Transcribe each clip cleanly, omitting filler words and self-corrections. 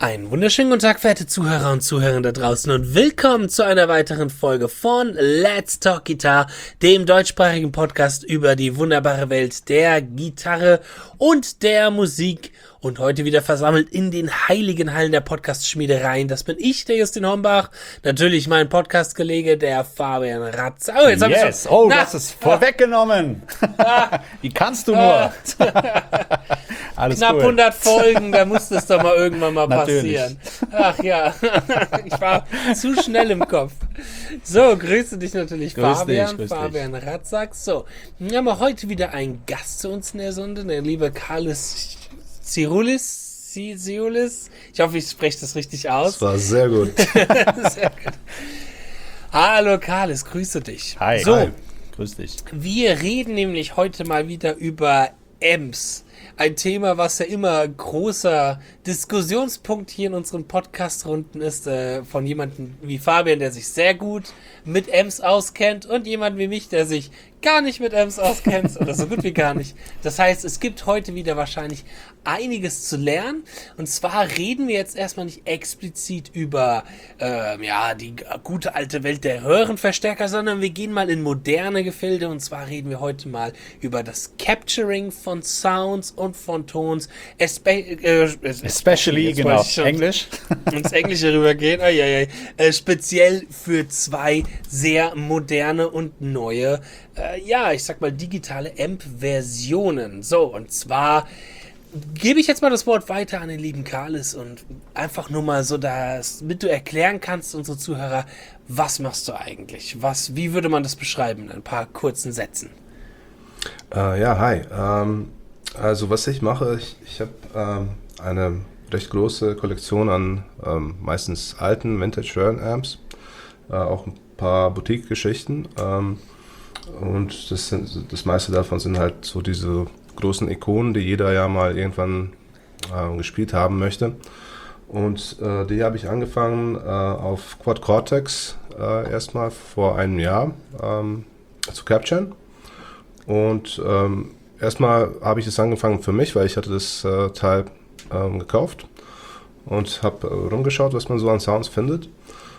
Einen wunderschönen guten Tag, verehrte Zuhörer und Zuhörerinnen da draußen und willkommen zu einer weiteren Folge von Let's Talk Guitar, dem deutschsprachigen Podcast über die wunderbare Welt der Gitarre und der Musik. Und heute wieder versammelt in den heiligen Hallen der Podcast-Schmiedereien. Das bin ich, der Justin Hombach. Natürlich mein Podcast-Kollege, der Fabian Ratz. Oh, jetzt hab ich schon. Oh, du hast es vorweggenommen. Wie kannst du nur? Alles knapp cool. 100 Folgen, da musste es doch mal irgendwann mal passieren. Ach ja, ich war zu schnell im Kopf. So, grüße dich natürlich, Fabian Ratzak. So, wir haben heute wieder einen Gast zu uns in der Sonde, der liebe Carlos Cirulis. Ich hoffe, ich spreche das richtig aus. Das war sehr gut. Sehr gut. Hallo Carlos, grüße dich. Hi, so, hi. Grüß dich. Wir reden nämlich heute mal wieder über Amps. Ein Thema, was ja immer großer Diskussionspunkt hier in unseren Podcast-Runden ist, von jemandem wie Fabian, der sich sehr gut mit Amps auskennt und jemand wie mich, der sich gar nicht mit Amps auskennt oder so gut wie gar nicht. Das heißt, es gibt heute wieder wahrscheinlich einiges zu lernen. Und zwar reden wir jetzt erstmal nicht explizit über die gute alte Welt der Röhrenverstärker, sondern wir gehen mal in moderne Gefilde. Und zwar reden wir heute mal über das Capturing von Sounds und von Tons. Especially, genau, Englisch. Ins Englische rübergehen. Speziell für zwei sehr moderne und neue ich sag mal digitale Amp-Versionen. So, und zwar gebe ich jetzt mal das Wort weiter an den lieben Carlos und einfach nur mal so, damit du erklären kannst, unsere Zuhörer, was machst du eigentlich? Wie würde man das beschreiben in ein paar kurzen Sätzen? Hi. Also was ich mache, ich habe eine recht große Kollektion an meistens alten Vintage-Röhren-Amps, auch ein paar Boutique-Geschichten. Und das meiste davon sind halt so diese großen Ikonen, die jeder ja mal irgendwann gespielt haben möchte. Und die habe ich angefangen auf Quad Cortex erstmal vor einem Jahr zu capturen. Und erstmal habe ich es angefangen für mich, weil ich hatte das Teil gekauft und habe rumgeschaut, was man so an Sounds findet.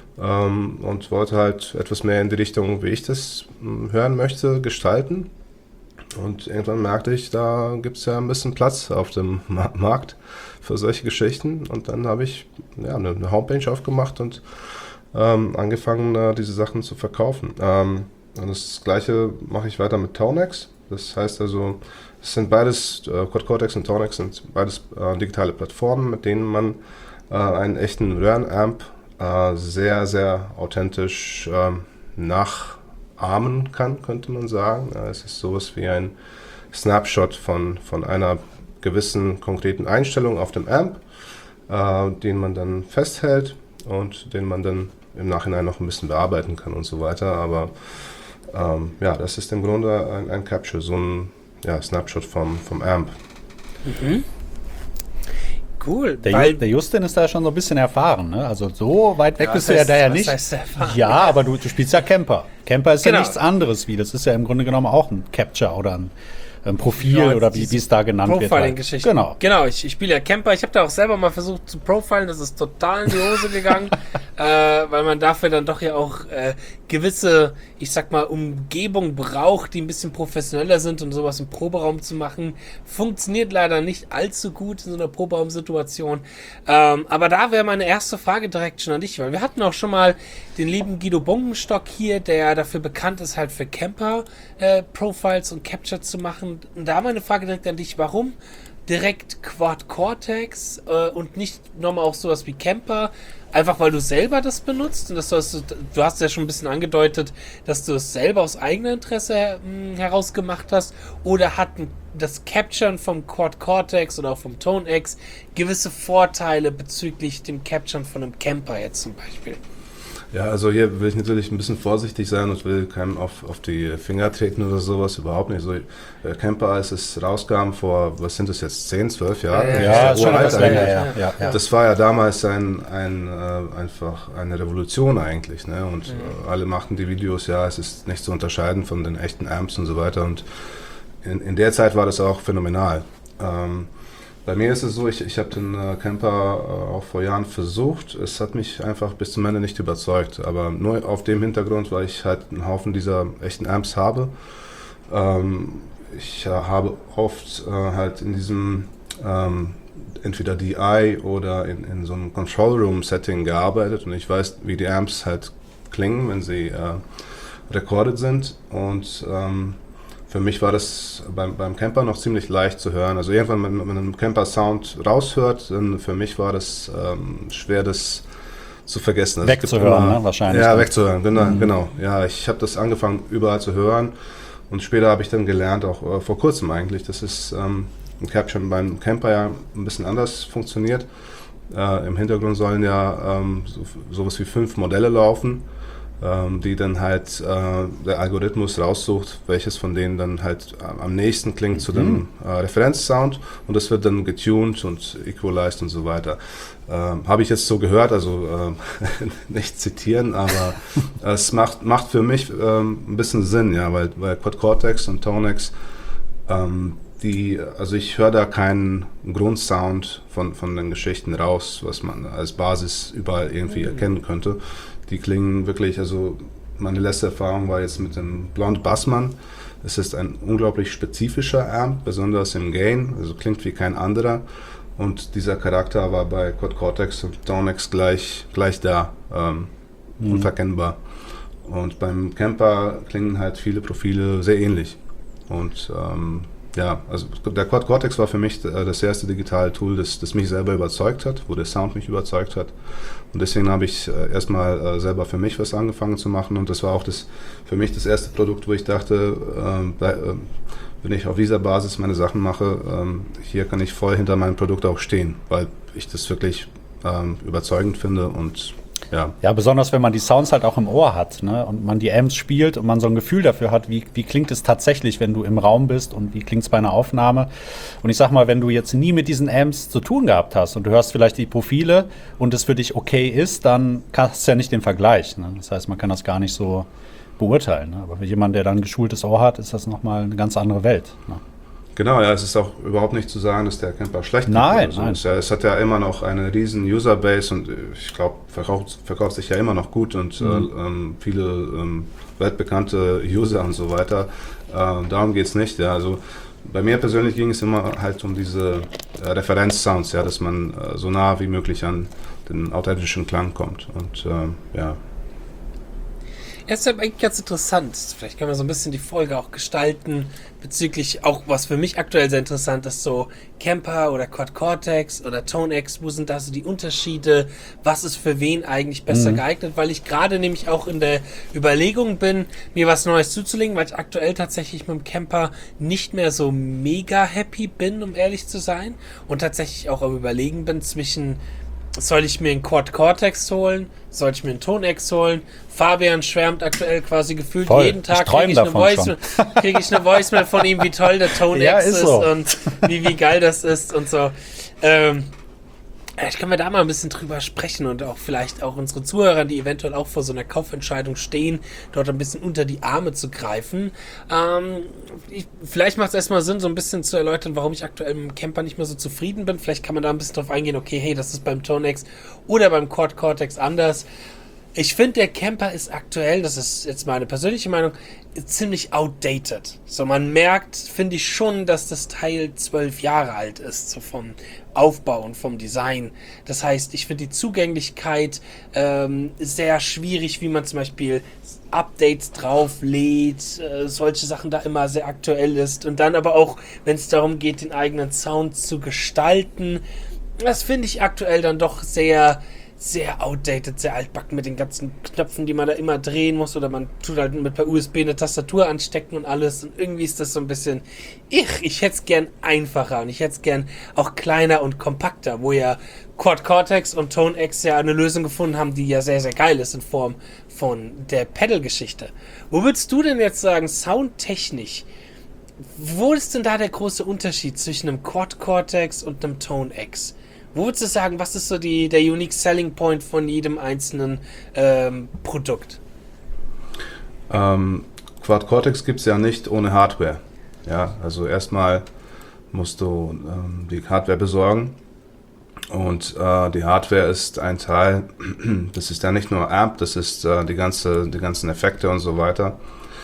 Und wollte halt etwas mehr in die Richtung, wie ich das hören möchte, gestalten. Und irgendwann merkte ich, da gibt es ja ein bisschen Platz auf dem Markt für solche Geschichten. Und dann habe ich eine Homepage aufgemacht und angefangen, diese Sachen zu verkaufen. Und das Gleiche mache ich weiter mit Tonex. Das heißt also, es sind beides, Quad Cortex und Tonex sind beides digitale Plattformen, mit denen man einen echten Röhrenamp sehr, sehr authentisch nachahmen kann, könnte man sagen. Es ist sowas wie ein Snapshot von einer gewissen konkreten Einstellung auf dem Amp, den man dann festhält und den man dann im Nachhinein noch ein bisschen bearbeiten kann und so weiter. Aber das ist im Grunde ein Capture, so ein Snapshot vom Amp. Mhm. Cool. Der Justin ist da schon so ein bisschen erfahren, ne? Also so weit weg bist du ja da ja nicht. Ja, aber du spielst ja Camper. Camper ist ja nichts anderes wie, das ist ja im Grunde genommen auch ein Capture oder ein Profil oder wie es da genannt wird. Profiling-Geschichte. Genau, ich spiele ja Camper. Ich habe da auch selber mal versucht zu profilen. Das ist total in die Hose gegangen, weil man dafür dann doch ja auch gewisse, ich sag mal, Umgebung braucht, die ein bisschen professioneller sind und sowas im Proberaum zu machen. Funktioniert leider nicht allzu gut in so einer Proberaumsituation. Aber da wäre meine erste Frage direkt schon an dich, weil wir hatten auch schon mal den lieben Guido Bunkenstock hier, der dafür bekannt ist, halt für Camper Profiles und Capture zu machen. Und da meine Frage direkt an dich, warum direkt Quad Cortex und nicht nochmal auch sowas wie Camper? Einfach weil du selber das benutzt und du hast ja schon ein bisschen angedeutet, dass du es selber aus eigenem Interesse heraus gemacht hast, oder hat das Capturen vom Quad Cortex oder auch vom Tonex gewisse Vorteile bezüglich dem Capturen von einem Camper jetzt zum Beispiel? Ja, also hier will ich natürlich ein bisschen vorsichtig sein und will keinem auf die Finger treten oder sowas, überhaupt nicht. So, Camper, als es rauskam vor, was sind das jetzt, 10, 12 Jahre? Ja, schon uralt eigentlich. Ja. Das war ja damals einfach eine Revolution eigentlich, ne? Und alle machten die Videos, es ist nicht zu unterscheiden von den echten Amps und so weiter. Und in der Zeit war das auch phänomenal. Bei mir ist es so, ich habe den Kemper auch vor Jahren versucht. Es hat mich einfach bis zum Ende nicht überzeugt. Aber nur auf dem Hintergrund, weil ich halt einen Haufen dieser echten Amps habe. Ich habe oft halt in diesem entweder DI oder in so einem Control Room Setting gearbeitet. Und ich weiß, wie die Amps halt klingen, wenn sie recorded sind. Und für mich war das beim Kemper noch ziemlich leicht zu hören. Also irgendwann, wenn man einen Kemper-Sound raushört, dann für mich war das schwer, das zu vergessen. Also wegzuhören, ne? Wahrscheinlich. Ja, wegzuhören, genau. Ja, ich habe das angefangen, überall zu hören. Und später habe ich dann gelernt, auch vor kurzem eigentlich, dass es im Capture beim Kemper ja ein bisschen anders funktioniert. Im Hintergrund sollen ja sowas wie 5 Modelle laufen, die dann halt der Algorithmus raussucht, welches von denen dann halt am nächsten klingt zu dem Referenzsound, und das wird dann getuned und equalized und so weiter. Habe ich jetzt so gehört, also nicht zitieren, aber es macht für mich ein bisschen Sinn, ja, weil Quad Cortex und Tonex, also ich höre da keinen Grundsound von den Geschichten raus, was man als Basis überall irgendwie erkennen könnte. Die klingen wirklich, also meine letzte Erfahrung war jetzt mit dem Blond Bassmann. Es ist ein unglaublich spezifischer Amp, besonders im Gain, also klingt wie kein anderer. Und dieser Charakter war bei Quad Cortex und Tonex gleich da, unverkennbar. Und beim Kemper klingen halt viele Profile sehr ähnlich. Und ja, also der Quad Cortex war für mich das erste digitale Tool, das mich selber überzeugt hat, wo der Sound mich überzeugt hat. Und deswegen habe ich erstmal selber für mich was angefangen zu machen. Und das war auch für mich das erste Produkt, wo ich dachte, wenn ich auf dieser Basis meine Sachen mache, hier kann ich voll hinter meinem Produkt auch stehen, weil ich das wirklich überzeugend finde und ja, besonders wenn man die Sounds halt auch im Ohr hat, ne? Und man die Amps spielt und man so ein Gefühl dafür hat, wie klingt es tatsächlich, wenn du im Raum bist und wie klingt es bei einer Aufnahme. Und ich sag mal, wenn du jetzt nie mit diesen Amps zu tun gehabt hast und du hörst vielleicht die Profile und es für dich okay ist, dann hast du ja nicht den Vergleich, ne? Das heißt, man kann das gar nicht so beurteilen, ne? Aber für jemanden, der dann ein geschultes Ohr hat, ist das nochmal eine ganz andere Welt, ne? Genau, ja, es ist auch überhaupt nicht zu sagen, dass der Kemper schlecht ist. Nein. Es hat ja immer noch eine riesen Userbase und ich glaube, verkauft sich ja immer noch gut und viele weltbekannte User und so weiter. Darum geht es nicht. Ja. Also bei mir persönlich ging es immer halt um diese Referenzsounds, ja, dass man so nah wie möglich an den authentischen Klang kommt. Und ja. Es ist eigentlich ganz interessant. Vielleicht können wir so ein bisschen die Folge auch gestalten, bezüglich auch, was für mich aktuell sehr interessant ist, so Kemper oder Quad Cortex oder Tonex, wo sind da so die Unterschiede, was ist für wen eigentlich besser geeignet, weil ich gerade nämlich auch in der Überlegung bin, mir was Neues zuzulegen, weil ich aktuell tatsächlich mit dem Kemper nicht mehr so mega happy bin, um ehrlich zu sein, und tatsächlich auch am Überlegen bin zwischen: Soll ich mir einen Quad Cortex holen? Soll ich mir einen Tonex holen? Fabian schwärmt aktuell quasi gefühlt jeden Tag. Kriege ich eine Voicemail von ihm, wie toll der Tonex ist so. Und wie geil das ist und so. Ich kann mir da mal ein bisschen drüber sprechen und auch vielleicht auch unsere Zuhörer, die eventuell auch vor so einer Kaufentscheidung stehen, dort ein bisschen unter die Arme zu greifen. Vielleicht macht es erstmal Sinn, so ein bisschen zu erläutern, warum ich aktuell mit dem Camper nicht mehr so zufrieden bin. Vielleicht kann man da ein bisschen drauf eingehen, okay, hey, das ist beim Tonex oder beim Quad Cortex anders. Ich finde, der Camper ist aktuell, das ist jetzt meine persönliche Meinung, ziemlich outdated. So, man merkt, finde ich schon, dass das Teil 12 Jahre alt ist, so vom Aufbau und vom Design. Das heißt, ich finde die Zugänglichkeit sehr schwierig, wie man zum Beispiel Updates drauflädt, solche Sachen da immer sehr aktuell ist. Und dann aber auch, wenn es darum geht, den eigenen Sound zu gestalten, das finde ich aktuell dann doch sehr outdated, sehr altbacken mit den ganzen Knöpfen, die man da immer drehen muss, oder man tut halt mit per USB eine Tastatur anstecken und alles, und irgendwie ist das so ein bisschen, ich hätte es gern einfacher und ich hätte es gern auch kleiner und kompakter, wo ja Quad Cortex und Tonex ja eine Lösung gefunden haben, die ja sehr, sehr geil ist in Form von der Pedal-Geschichte. Wo würdest du denn jetzt sagen, soundtechnisch, wo ist denn da der große Unterschied zwischen einem Quad Cortex und einem Tonex? Wo würdest du sagen, was ist so der Unique Selling Point von jedem einzelnen Produkt? Quad Cortex gibt es ja nicht ohne Hardware. Ja, also erstmal musst du die Hardware besorgen. Und die Hardware ist ein Teil, das ist ja nicht nur Amp, das ist die ganzen Effekte und so weiter.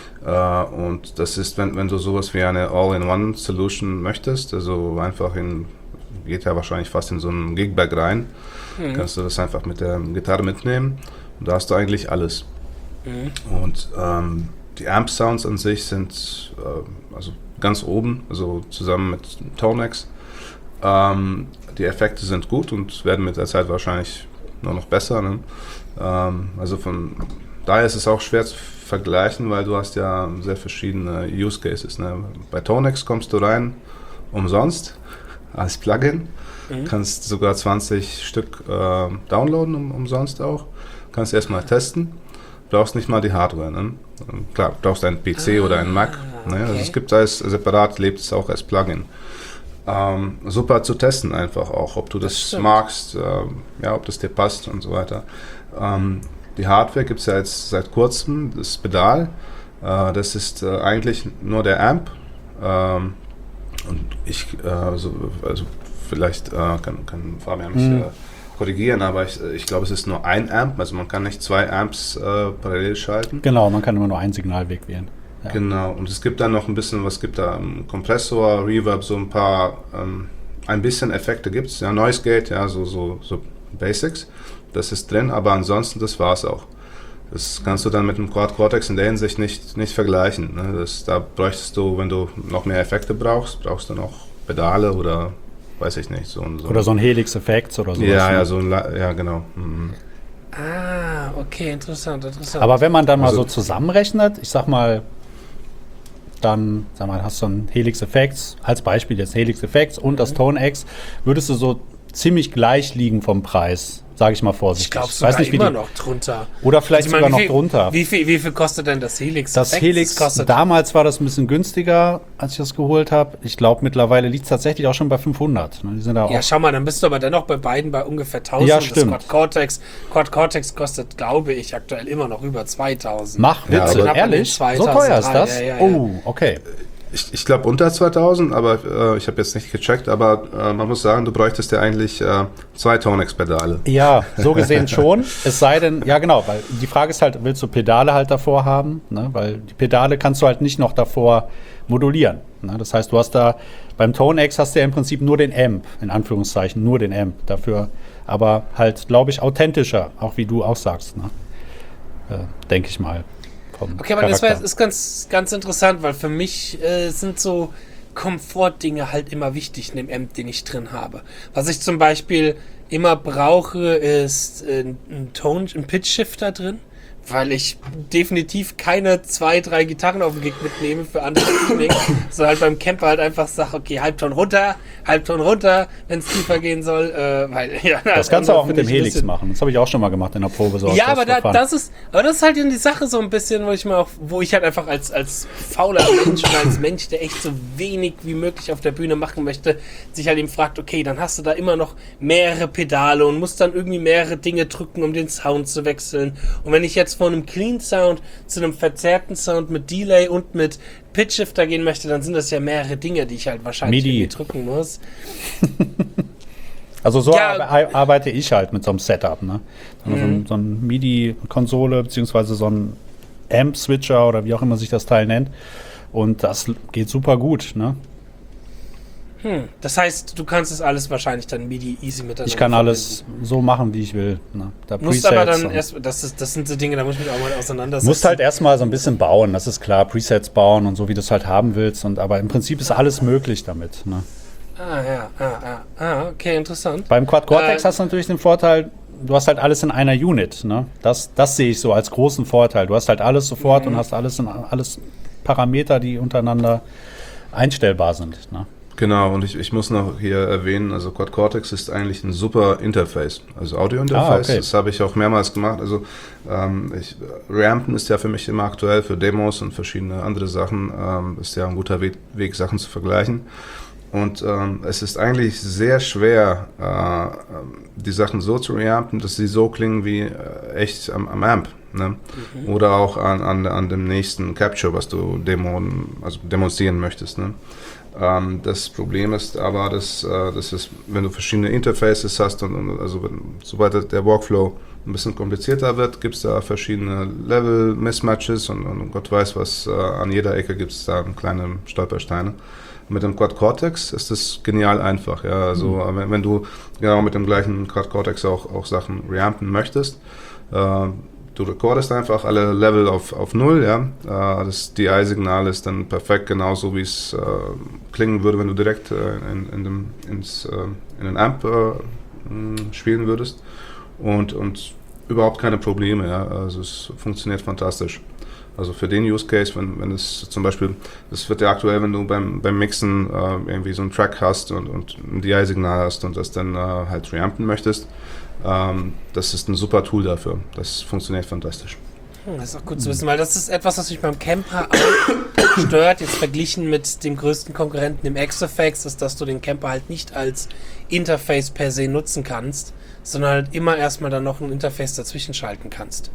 Und das ist, wenn du sowas wie eine All-in-One-Solution möchtest, also einfach geht ja wahrscheinlich fast in so einen Gigbag rein, kannst du das einfach mit der Gitarre mitnehmen und da hast du eigentlich alles. Und die Amp-Sounds an sich sind also ganz oben, also zusammen mit Tonex. Die Effekte sind gut und werden mit der Zeit wahrscheinlich nur noch besser. Ne? Also von daher ist es auch schwer zu vergleichen, weil du hast ja sehr verschiedene Use Cases. Ne? Bei Tonex kommst du rein umsonst als Plugin, kannst sogar 20 Stück downloaden umsonst auch, kannst erstmal testen, brauchst nicht mal die Hardware. Ne? Klar, brauchst einen PC oder einen Mac. Ne? Okay. Also es gibt alles separat, lebt es auch als Plugin. Super zu testen einfach auch, ob du das magst, ob das dir passt und so weiter. Die Hardware gibt es ja jetzt seit kurzem, das Pedal, das ist eigentlich nur der Amp und ich, also vielleicht kann Fabian mich korrigieren, aber ich glaube, es ist nur ein Amp, also man kann nicht 2 Amps parallel schalten. Genau, man kann immer nur einen Signalweg wählen. Ja. Genau, und es gibt dann noch ein bisschen, was gibt da? Kompressor, Reverb, so ein paar, ein bisschen Effekte gibt es, ja, Noise Gate, ja, so Basics, das ist drin, aber ansonsten, das war's auch. Das kannst du dann mit dem Quad Cortex in der Hinsicht nicht vergleichen. Ne? Da bräuchtest du, wenn du noch mehr Effekte brauchst du noch Pedale oder, weiß ich nicht, oder so ein Helix-Effekt oder sowas. Ja, genau. Mhm. Okay, interessant. Aber wenn man dann mal so zusammenrechnet, ich sag mal, dann hast du ein Helix Effects, als Beispiel jetzt Helix Effects und das Tonex, würdest du so ziemlich gleich liegen vom Preis, sage ich mal vorsichtig. Ich glaube sogar immer noch drunter. Oder vielleicht sogar noch drunter. Wie viel kostet denn das Helix? Das Helix, damals war das ein bisschen günstiger, als ich das geholt habe. Ich glaube, mittlerweile liegt es tatsächlich auch schon bei 500. Die sind da schau mal, dann bist du aber dennoch bei beiden bei ungefähr 1000. Ja, stimmt. Das Quad Cortex kostet, glaube ich, aktuell immer noch über 2000. Mach Witze, ja, ehrlich? 2003, so teuer ist das? Ja. Oh, okay. Ich glaube unter 2000, aber ich habe jetzt nicht gecheckt, aber man muss sagen, du bräuchtest ja eigentlich 2 Tonex-Pedale. Ja, so gesehen schon. Es sei denn, ja genau, weil die Frage ist halt, willst du Pedale halt davor haben? Ne? Weil die Pedale kannst du halt nicht noch davor modulieren. Ne? Das heißt, du hast da, beim Tonex hast du ja im Prinzip nur den Amp, in Anführungszeichen, nur den Amp. Dafür aber halt, glaube ich, authentischer, auch wie du auch sagst. Ne? Denke ich mal. Okay, aber das ist ganz, ganz interessant, weil für mich sind so Komfortdinge halt immer wichtig in dem Amp, den ich drin habe. Was ich zum Beispiel immer brauche, ist ein Pitch-Shifter drin, weil ich definitiv keine 2, 3 Gitarren auf dem Gig mitnehme für andere Tuning, sondern halt beim Camper halt einfach sage, okay, Halbton runter, wenn es tiefer gehen soll, weil das kannst du auch mit dem Helix machen. Das habe ich auch schon mal gemacht in der Probe. So ja, aber das ist halt die Sache so ein bisschen, wo ich halt einfach als fauler Mensch und als Mensch, der echt so wenig wie möglich auf der Bühne machen möchte, sich halt eben fragt, okay, dann hast du da immer noch mehrere Pedale und musst dann irgendwie mehrere Dinge drücken, um den Sound zu wechseln. Und wenn ich jetzt von einem Clean Sound zu einem verzerrten Sound mit Delay und mit Pitch Shifter gehen möchte, dann sind das ja mehrere Dinge, die ich halt wahrscheinlich irgendwie drücken muss. Also so arbeite ich halt mit so einem Setup. Ne? So ein MIDI-Konsole beziehungsweise so ein Amp-Switcher oder wie auch immer sich das Teil nennt. Und das geht super gut. Ne? Das heißt, du kannst es alles wahrscheinlich dann MIDI easy miteinander Ich kann alles so machen, wie ich will. Ne? Da musst aber dann erst, das sind so Dinge, da muss ich mich auch mal auseinandersetzen. Du musst halt erstmal so ein bisschen bauen, das ist klar, Presets bauen und so, wie du es halt haben willst. Aber im Prinzip ist alles möglich damit. Ne? Okay, interessant. Beim Quad Cortex hast du natürlich den Vorteil, du hast halt alles in einer Unit. Ne? Das sehe ich so als großen Vorteil. Du hast halt alles sofort und hast alles Parameter, die untereinander einstellbar sind. Ne? Genau, und ich muss noch hier erwähnen, also Quad Cortex ist eigentlich ein super Interface, also Audio-Interface, okay. Das habe ich auch mehrmals gemacht, also Rampen ist ja für mich immer aktuell für Demos und verschiedene andere Sachen, ist ja ein guter Weg, Sachen zu vergleichen. Und es ist eigentlich sehr schwer, die Sachen so zu reampen, dass sie so klingen wie echt am Amp. Ne? Oder auch an dem nächsten Capture, was du demonstrieren möchtest. Ne? Das Problem ist aber, dass wenn du verschiedene Interfaces hast sobald der Workflow ein bisschen komplizierter wird, gibt es da verschiedene Level-Mismatches und Gott weiß was, an jeder Ecke gibt es da kleine Stolpersteine. Mit dem Quad Cortex ist das genial einfach. Ja? Also wenn du genau mit dem gleichen Quad Cortex auch Sachen reampen möchtest, du recordest einfach alle Level auf 0, ja. Das DI-Signal ist dann perfekt genauso, wie es klingen würde, wenn du direkt in den Amp spielen würdest. Und überhaupt keine Probleme, ja. Also es funktioniert fantastisch. Also für den Use Case, wenn es zum Beispiel, das wird ja aktuell, wenn du beim Mixen irgendwie so einen Track hast und ein DI-Signal hast und das dann halt reampen möchtest, das ist ein super Tool dafür. Das funktioniert fantastisch. Das ist auch gut zu wissen, weil das ist etwas, was mich beim Camper auch stört, jetzt verglichen mit dem größten Konkurrenten im XFX, ist, dass du den Camper halt nicht als Interface per se nutzen kannst, sondern halt immer erstmal dann noch ein Interface dazwischen schalten kannst.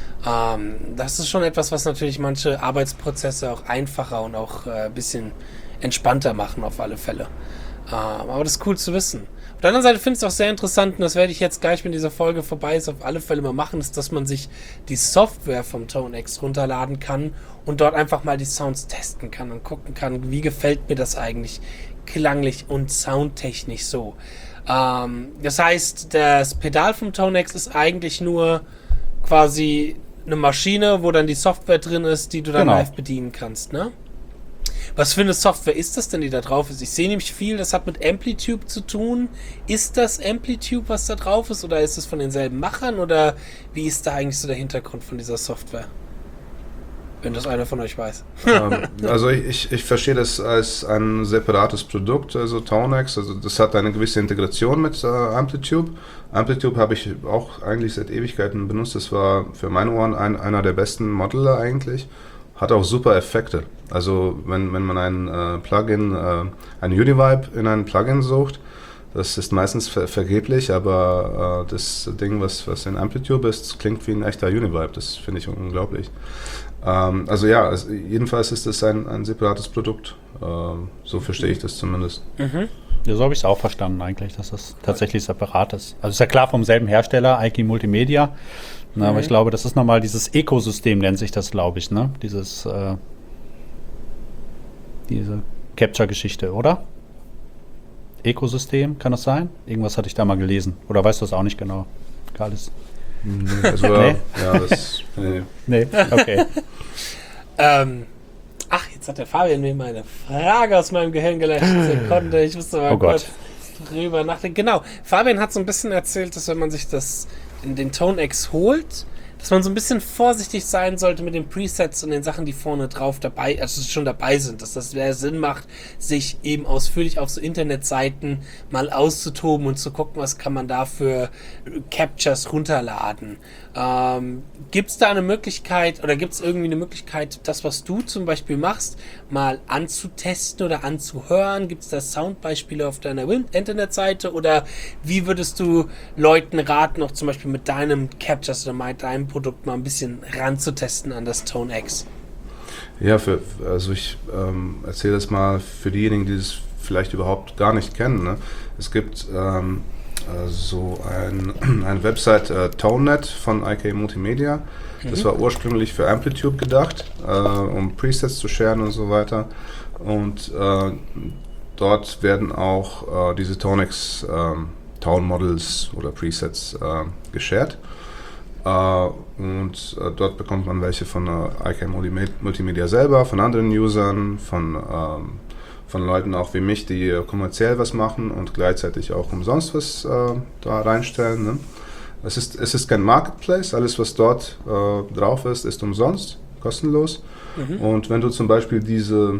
Das ist schon etwas, was natürlich manche Arbeitsprozesse auch einfacher und auch ein bisschen entspannter machen auf alle Fälle. Aber das ist cool zu wissen. Auf der anderen Seite finde ich es auch sehr interessant, und das werde ich jetzt gleich, wenn diese Folge vorbei ist, auf alle Fälle mal machen, ist, dass man sich die Software vom ToneX runterladen kann und dort einfach mal die Sounds testen kann und gucken kann, wie gefällt mir das eigentlich klanglich und soundtechnisch so. Das heißt, das Pedal vom ToneX ist eigentlich nur quasi eine Maschine, wo dann die Software drin ist, die du dann live bedienen kannst, ne? Was für eine Software ist das denn, die da drauf ist? Ich sehe nämlich viel, das hat mit Amplitude zu tun. Ist das Amplitude, was da drauf ist, oder ist es von denselben Machern, oder wie ist da eigentlich so der Hintergrund von dieser Software? Wenn das einer von euch weiß. Also ich verstehe das als ein separates Produkt, also ToneX, also das hat eine gewisse Integration mit Amplitude. Amplitude habe ich auch eigentlich seit Ewigkeiten benutzt, das war für meine Ohren einer der besten Modeller eigentlich. Hat auch super Effekte. Also wenn man ein Plugin, ein Univibe in ein Plugin sucht, das ist meistens vergeblich, aber das Ding, was in Amplitude ist, klingt wie ein echter Univibe. Das finde ich unglaublich. Jedenfalls ist es ein separates Produkt. So verstehe ich das zumindest. Mhm. Ja, so habe ich es auch verstanden eigentlich, dass das tatsächlich separat ist. Also ist ja klar vom selben Hersteller, IK Multimedia. Na, aber ich glaube, das ist nochmal dieses Ökosystem, nennt sich das, glaube ich, ne? Diese Capture-Geschichte, oder? Ökosystem, kann das sein? Irgendwas hatte ich da mal gelesen. Oder weißt du das auch nicht genau, Carlis? Also, nee? Ja, das... Nee, okay. Jetzt hat der Fabian mir meine Frage aus meinem Gehirn gelöscht. Sekunde, ich musste mal kurz drüber nachdenken. Genau, Fabian hat so ein bisschen erzählt, dass wenn man sich das in den ToneX holt, dass man so ein bisschen vorsichtig sein sollte mit den Presets und den Sachen, die vorne drauf dabei, also schon dabei sind, dass das mehr Sinn macht, sich eben ausführlich auf so Internetseiten mal auszutoben und zu gucken, was kann man da für Captures runterladen. Gibt es da eine Möglichkeit oder gibt es irgendwie eine Möglichkeit, das, was du zum Beispiel machst, mal anzutesten oder anzuhören? Gibt es da Soundbeispiele auf deiner Internetseite oder wie würdest du Leuten raten, auch zum Beispiel mit deinem Captures oder mit deinem Produkt mal ein bisschen ranzutesten an das ToneX? Ja, ich erzähle das mal für diejenigen, die das vielleicht überhaupt gar nicht kennen. Ne? Es gibt so eine Website ToneNet von IK Multimedia. Das war ursprünglich für Amplitude gedacht, um Presets zu sharen und so weiter. Und dort werden auch diese ToneX Tone Models oder Presets geshared. Dort bekommt man welche von IK Multimedia selber, von anderen Usern, von Leuten auch wie mich, die kommerziell was machen und gleichzeitig auch umsonst was da reinstellen. Ne? Es ist kein Marketplace, alles was dort drauf ist umsonst, kostenlos. Und wenn du zum Beispiel diese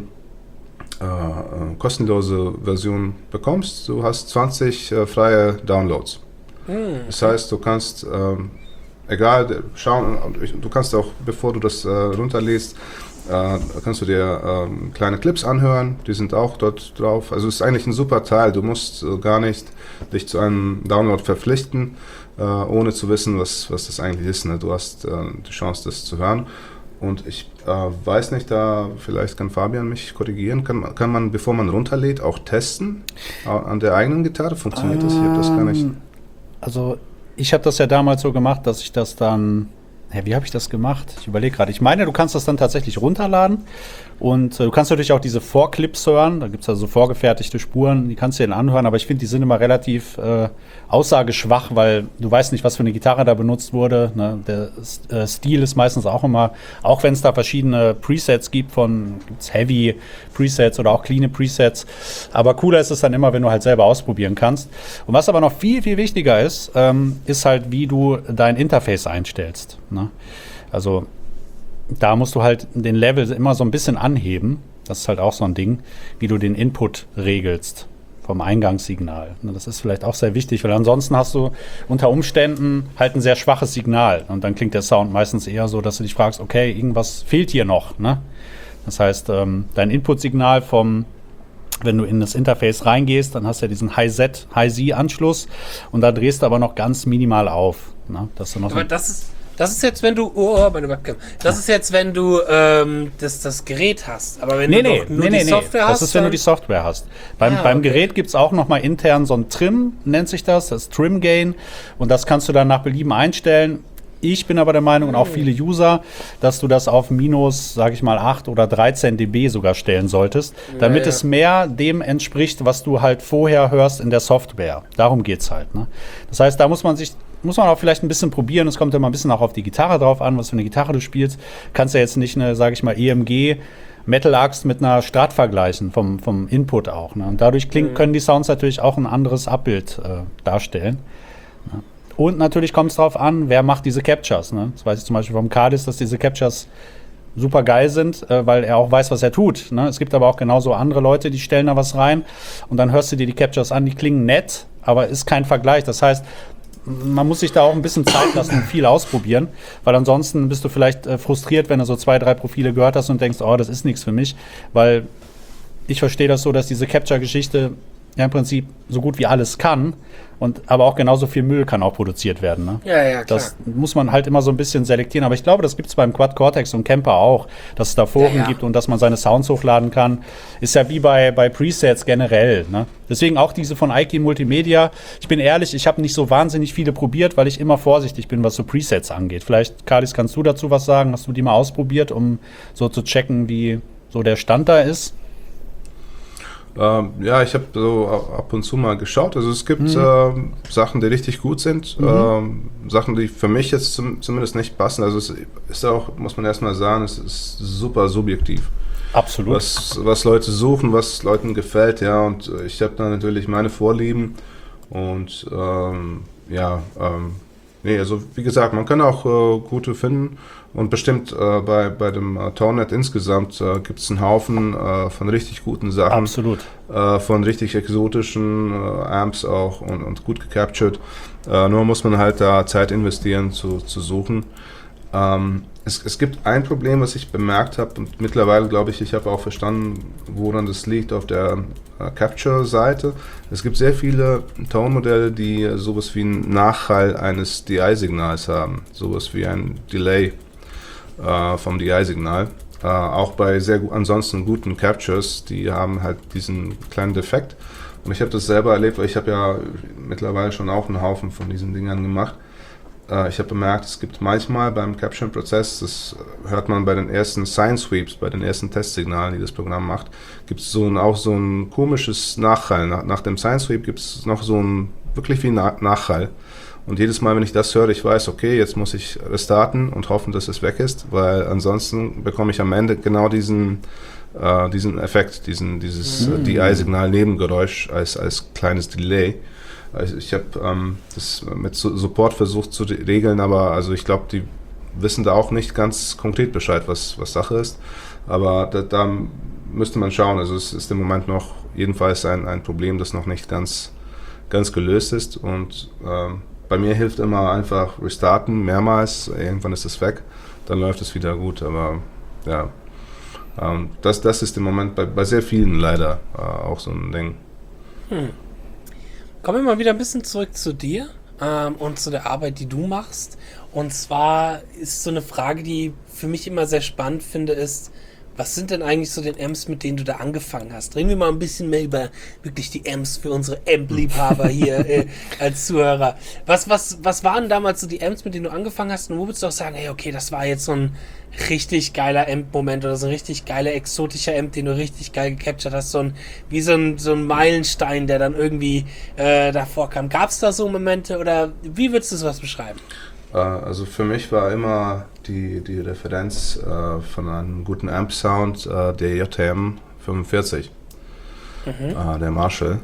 kostenlose Version bekommst, du hast 20 freie Downloads. Das heißt, du kannst schauen, du kannst auch, bevor du das runterlädst, kannst du dir kleine Clips anhören, die sind auch dort drauf. Also es ist eigentlich ein super Teil. Du musst gar nicht dich zu einem Download verpflichten, ohne zu wissen, was das eigentlich ist. Ne? Du hast die Chance, das zu hören. Und ich weiß nicht, da vielleicht kann Fabian mich korrigieren, kann man, bevor man runterlädt, auch testen an der eigenen Gitarre? Funktioniert das? Ich habe das gar nicht. Also ich habe das ja damals so gemacht, dass ich das dann, wie habe ich das gemacht? Ich überlege gerade. Ich meine, du kannst das dann tatsächlich runterladen und du kannst natürlich auch diese Vorclips hören. Da gibt es also vorgefertigte Spuren, die kannst du dir dann anhören, aber ich finde, die sind immer relativ aussageschwach, weil du weißt nicht, was für eine Gitarre da benutzt wurde. Ne? Der Stil ist meistens auch immer, auch wenn es da verschiedene Presets gibt, gibt's Heavy Presets oder auch clean Presets. Aber cooler ist es dann immer, wenn du halt selber ausprobieren kannst. Und was aber noch viel, viel wichtiger ist, ist halt, wie du dein Interface einstellst. Ne? Also da musst du halt den Level immer so ein bisschen anheben. Das ist halt auch so ein Ding, wie du den Input regelst vom Eingangssignal. Das ist vielleicht auch sehr wichtig, weil ansonsten hast du unter Umständen halt ein sehr schwaches Signal. Und dann klingt der Sound meistens eher so, dass du dich fragst, okay, irgendwas fehlt hier noch. Ne? Das heißt, dein Inputsignal wenn du in das Interface reingehst, dann hast du ja diesen High-Z-Anschluss und da drehst du aber noch ganz minimal auf. Ne? Dass du noch aber das ist jetzt, wenn du, meine Webcam. Das ist jetzt, wenn du das Gerät hast. Aber wenn du nur die Software hast. Das ist, wenn du die Software hast. Beim Gerät gibt es auch nochmal intern so ein Trim, nennt sich das Trim Gain. Und das kannst du dann nach Belieben einstellen. Ich bin aber der Meinung, und auch viele User, dass du das auf minus, sage ich mal, 8 oder 13 dB sogar stellen solltest, damit es mehr dem entspricht, was du halt vorher hörst in der Software. Darum geht's halt. Ne? Das heißt, da muss man auch vielleicht ein bisschen probieren. Es kommt ja mal ein bisschen auch auf die Gitarre drauf an, was für eine Gitarre du spielst. Kannst ja jetzt nicht eine, sage ich mal, EMG Metal-Axt mit einer Strat vergleichen, vom Input auch. Ne? Und dadurch können die Sounds natürlich auch ein anderes Abbild darstellen. Ne? Und natürlich kommt es darauf an, wer macht diese Captures. Ne? Das weiß ich zum Beispiel vom Cardis, dass diese Captures super geil sind, weil er auch weiß, was er tut. Ne? Es gibt aber auch genauso andere Leute, die stellen da was rein und dann hörst du dir die Captures an, die klingen nett, aber ist kein Vergleich. Das heißt, man muss sich da auch ein bisschen Zeit lassen und viel ausprobieren, weil ansonsten bist du vielleicht frustriert, wenn du so 2, 3 Profile gehört hast und denkst, oh, das ist nichts für mich, weil ich verstehe das so, dass diese Capture-Geschichte ja im Prinzip so gut wie alles kann, aber auch genauso viel Müll kann auch produziert werden. Ne? Ja, klar. Das muss man halt immer so ein bisschen selektieren. Aber ich glaube, das gibt es beim Quad Cortex und Kemper auch, dass es da Foren gibt und dass man seine Sounds hochladen kann. Ist ja wie bei Presets generell. Ne? Deswegen auch diese von Ike Multimedia. Ich bin ehrlich, ich habe nicht so wahnsinnig viele probiert, weil ich immer vorsichtig bin, was so Presets angeht. Vielleicht, Cardis, kannst du dazu was sagen? Hast du die mal ausprobiert, um so zu checken, wie so der Stand da ist? Ja, ich habe so ab und zu mal geschaut. Also es gibt Sachen, die richtig gut sind, Sachen, die für mich jetzt zumindest nicht passen. Also es ist auch, muss man erstmal sagen, es ist super subjektiv. Absolut. Was Leute suchen, was Leuten gefällt, ja. Und ich habe da natürlich meine Vorlieben. Und nee, also wie gesagt, man kann auch gute finden. Und bestimmt bei dem Tonenet insgesamt gibt es einen Haufen von richtig guten Sachen. Absolut. Von richtig exotischen Amps auch und gut gecaptured. Nur muss man halt da Zeit investieren zu suchen. Es gibt ein Problem, was ich bemerkt habe und mittlerweile glaube ich habe auch verstanden, woran das liegt auf der Capture-Seite. Es gibt sehr viele Tonmodelle, die sowas wie einen Nachhall eines DI-Signals haben. Sowas wie ein Delay vom DI-Signal. Auch bei ansonsten guten Captures, die haben halt diesen kleinen Defekt. Und ich habe das selber erlebt, weil ich habe ja mittlerweile schon auch einen Haufen von diesen Dingern gemacht. Ich habe bemerkt, es gibt manchmal beim Capturing-Prozess, das hört man bei den ersten Sine-Sweeps, bei den ersten Testsignalen, die das Programm macht, gibt es auch so ein komisches Nachhall. Nach dem Sine-Sweep gibt es noch so ein wirklich wie Nachhall. Und jedes Mal, wenn ich das höre, ich weiß, okay, jetzt muss ich restarten und hoffen, dass es weg ist, weil ansonsten bekomme ich am Ende genau diesen Effekt, dieses DI-Signal-Nebengeräusch als kleines Delay. Also ich habe das mit Support versucht zu regeln, aber also ich glaube, die wissen da auch nicht ganz konkret Bescheid, was Sache ist. Aber da müsste man schauen. Also es ist im Moment noch jedenfalls ein Problem, das noch nicht ganz gelöst ist. Und bei mir hilft immer einfach restarten, mehrmals. Irgendwann ist es weg, dann läuft es wieder gut. Aber ja. Das ist im Moment bei sehr vielen leider auch so ein Ding. Kommen wir mal wieder ein bisschen zurück zu dir und zu der Arbeit, die du machst. Und zwar ist so eine Frage, die für mich immer sehr spannend finde, ist, was sind denn eigentlich so den Amps, mit denen du da angefangen hast? Reden wir mal ein bisschen mehr über wirklich die Amps für unsere Amp-Liebhaber hier als Zuhörer. Was waren damals so die Amps, mit denen du angefangen hast? Und wo würdest du auch sagen, hey, okay, das war jetzt so ein richtig geiler Amp-Moment oder so ein richtig geiler, exotischer Amp, den du richtig geil gecaptured hast? So ein Meilenstein, der dann irgendwie davor kam. Gab es da so Momente oder wie würdest du sowas beschreiben? Also für mich war immer die Referenz von einem guten Amp-Sound der JTM 45, der Marshall.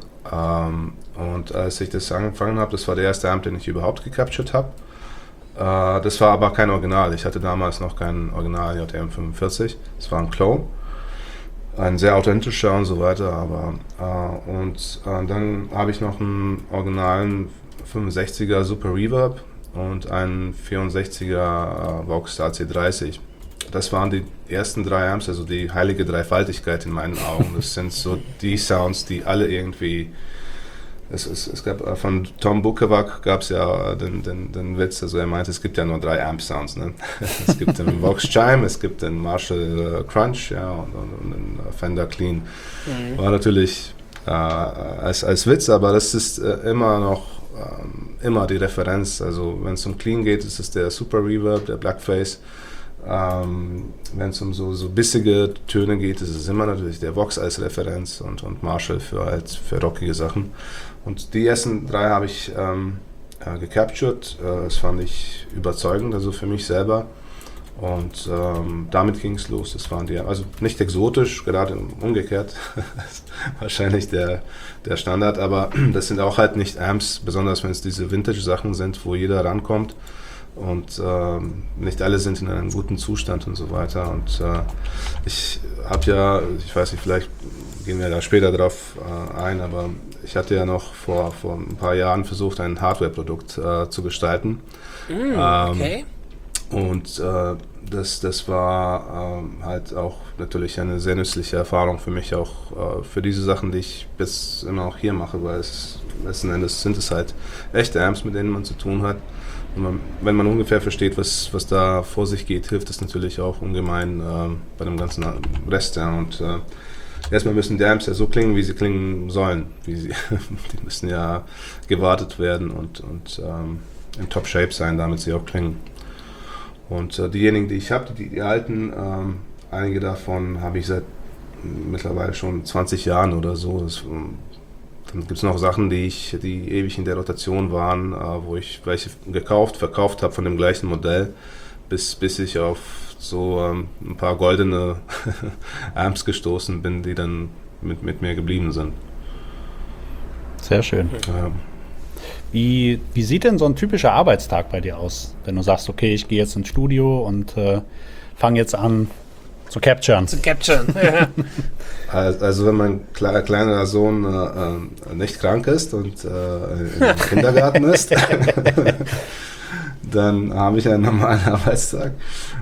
Und als ich das angefangen habe, das war der erste Amp, den ich überhaupt gecaptured habe. Das war aber kein Original. Ich hatte damals noch kein Original JTM 45. Es war ein Clone. Ein sehr authentischer und so weiter. Aber dann habe ich noch einen originalen 65er Super Reverb und einen 64er Vox AC30. Das waren die ersten 3 Amps, also die heilige Dreifaltigkeit in meinen Augen. Das sind so die Sounds, die alle irgendwie... Es gab von Tom Bukovac gab es ja den Witz, also er meinte, es gibt ja nur 3 Amp-Sounds. Ne? Es gibt den Vox Chime, es gibt den Marshall Crunch, ja, und den Fender Clean. War natürlich als Witz, aber das ist immer die Referenz. Also wenn es um Clean geht, ist es der Super Reverb, der Blackface. Wenn es um so bissige Töne geht, ist es immer natürlich der Vox als Referenz und Marshall für rockige Sachen. Und die ersten 3 habe ich gecaptured. Das fand ich überzeugend, also für mich selber. Und damit ging es los. Das waren also nicht exotisch, gerade umgekehrt. Wahrscheinlich der Standard, aber das sind auch halt nicht Amps, besonders wenn es diese Vintage-Sachen sind, wo jeder rankommt. Und nicht alle sind in einem guten Zustand und so weiter. Und ich habe ich weiß nicht, vielleicht gehen wir da später drauf ein, aber ich hatte ja noch vor ein paar Jahren versucht, ein Hardware-Produkt zu gestalten. Okay. Und das war halt auch natürlich eine sehr nützliche Erfahrung für mich, auch für diese Sachen, die ich bis immer auch hier mache, weil letzten Endes sind es halt echte Amps, mit denen man zu tun hat. Und wenn man ungefähr versteht, was da vor sich geht, hilft es natürlich auch ungemein bei dem ganzen Rest. Ja. Und erstmal müssen die Amps ja so klingen, wie sie klingen sollen. Die müssen ja gewartet werden und in Top-Shape sein, damit sie auch klingen. Und diejenigen, die ich habe, die alten, einige davon habe ich seit mittlerweile schon 20 Jahren oder so. Dann gibt es noch Sachen, die ewig in der Rotation waren, wo ich welche verkauft habe von dem gleichen Modell, bis ich auf so ein paar goldene Amps gestoßen bin, die dann mit mir geblieben sind. Sehr schön. Ja. Wie sieht denn so ein typischer Arbeitstag bei dir aus, wenn du sagst, okay, ich gehe jetzt ins Studio und fange jetzt an zu capturen? Ja. Also wenn mein kleiner Sohn nicht krank ist und im Kindergarten ist, dann habe ich einen normalen Arbeitstag.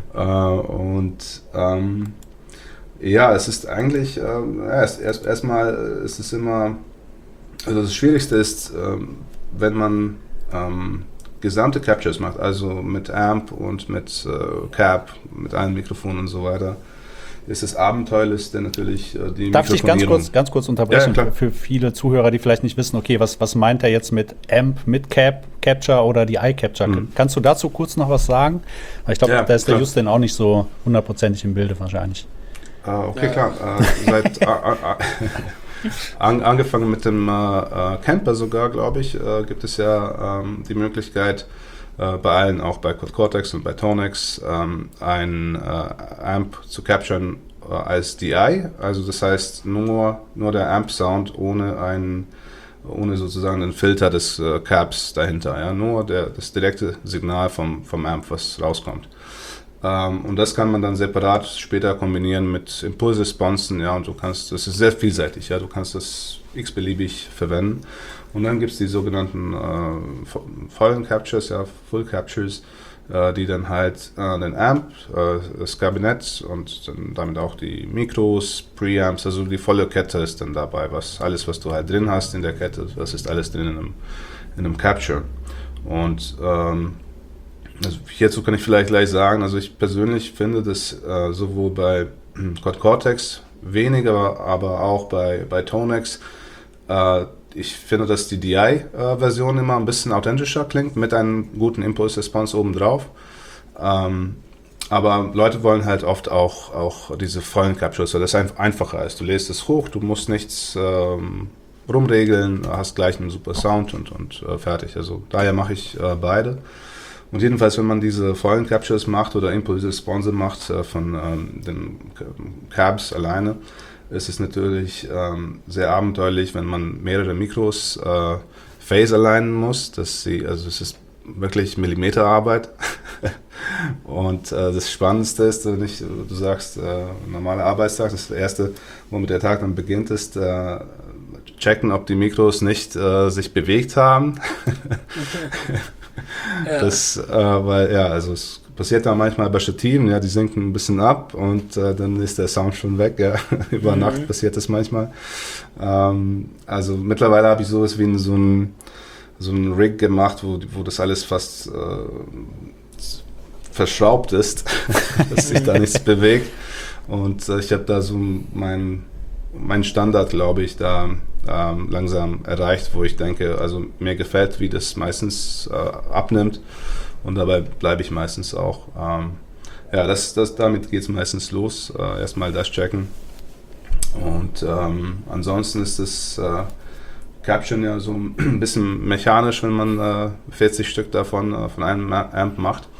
Es ist eigentlich, erstmal ist es immer, also das Schwierigste ist, wenn man gesamte Captures macht, also mit Amp und mit Cap, mit allen Mikrofonen und so weiter, ist das Abenteuerlichste natürlich die Darf ich ganz kurz unterbrechen, ja, für viele Zuhörer, die vielleicht nicht wissen, okay, was meint er jetzt mit Amp, mit Capture oder die iCapture? Kannst du dazu kurz noch was sagen? Weil ich glaube, da ist der Justin auch nicht so hundertprozentig im Bilde wahrscheinlich. Okay, klar. Angefangen mit dem Camper sogar, glaube ich, gibt es ja die Möglichkeit, bei allen, auch bei Cortex und bei Tonex, ein Amp zu capturen als DI. Also das heißt nur der Amp-Sound ohne sozusagen den Filter des Caps dahinter. Ja? Nur das direkte Signal vom Amp, was rauskommt. Und das kann man dann separat später kombinieren mit Impulsresponsen, ja, und das ist sehr vielseitig, ja, du kannst das x-beliebig verwenden. Und dann gibt es die sogenannten vollen Captures, ja, Full Captures, die dann halt den Amp, das Kabinett und dann damit auch die Mikros, Preamps, also die volle Kette ist dann dabei. Alles, was du halt drin hast in der Kette, das ist alles drin in einem Capture. Und also hierzu kann ich vielleicht gleich sagen, also ich persönlich finde, dass sowohl bei Quad Cortex weniger, aber auch bei Tonex, ich finde, dass die DI-Version immer ein bisschen authentischer klingt, mit einem guten Impulse-Response obendrauf. Aber Leute wollen halt oft auch diese vollen Captures, weil das einfacher ist. Du lädst es hoch, du musst nichts rumregeln, hast gleich einen super Sound und fertig. Also daher mache ich beide. Und jedenfalls, wenn man diese vollen Captures macht oder Impulse-Response macht von den Cabs alleine, ist es natürlich sehr abenteuerlich, wenn man mehrere Mikros phase alignen muss. Also es ist wirklich Millimeterarbeit. Und das Spannendste ist, du sagst, normaler Arbeitstag, das erste, womit der Tag dann beginnt, ist checken, ob die Mikros nicht sich bewegt haben. Ja. Also es passiert dann manchmal bei Stativen, ja, die sinken ein bisschen ab und dann ist der Sound schon weg, ja. Über Nacht passiert das manchmal. Also mittlerweile habe ich sowas wie so ein Rig gemacht, wo das alles fast verschraubt ist, dass sich da nichts bewegt. Und ich habe da so meinen Standard, glaube ich, da langsam erreicht, wo ich denke, also mir gefällt, wie das meistens abnimmt und dabei bleibe ich meistens auch. Damit geht es meistens los, erstmal das checken und ansonsten ist das Caption ja so ein bisschen mechanisch, wenn man 40 Stück davon von einem Amp macht.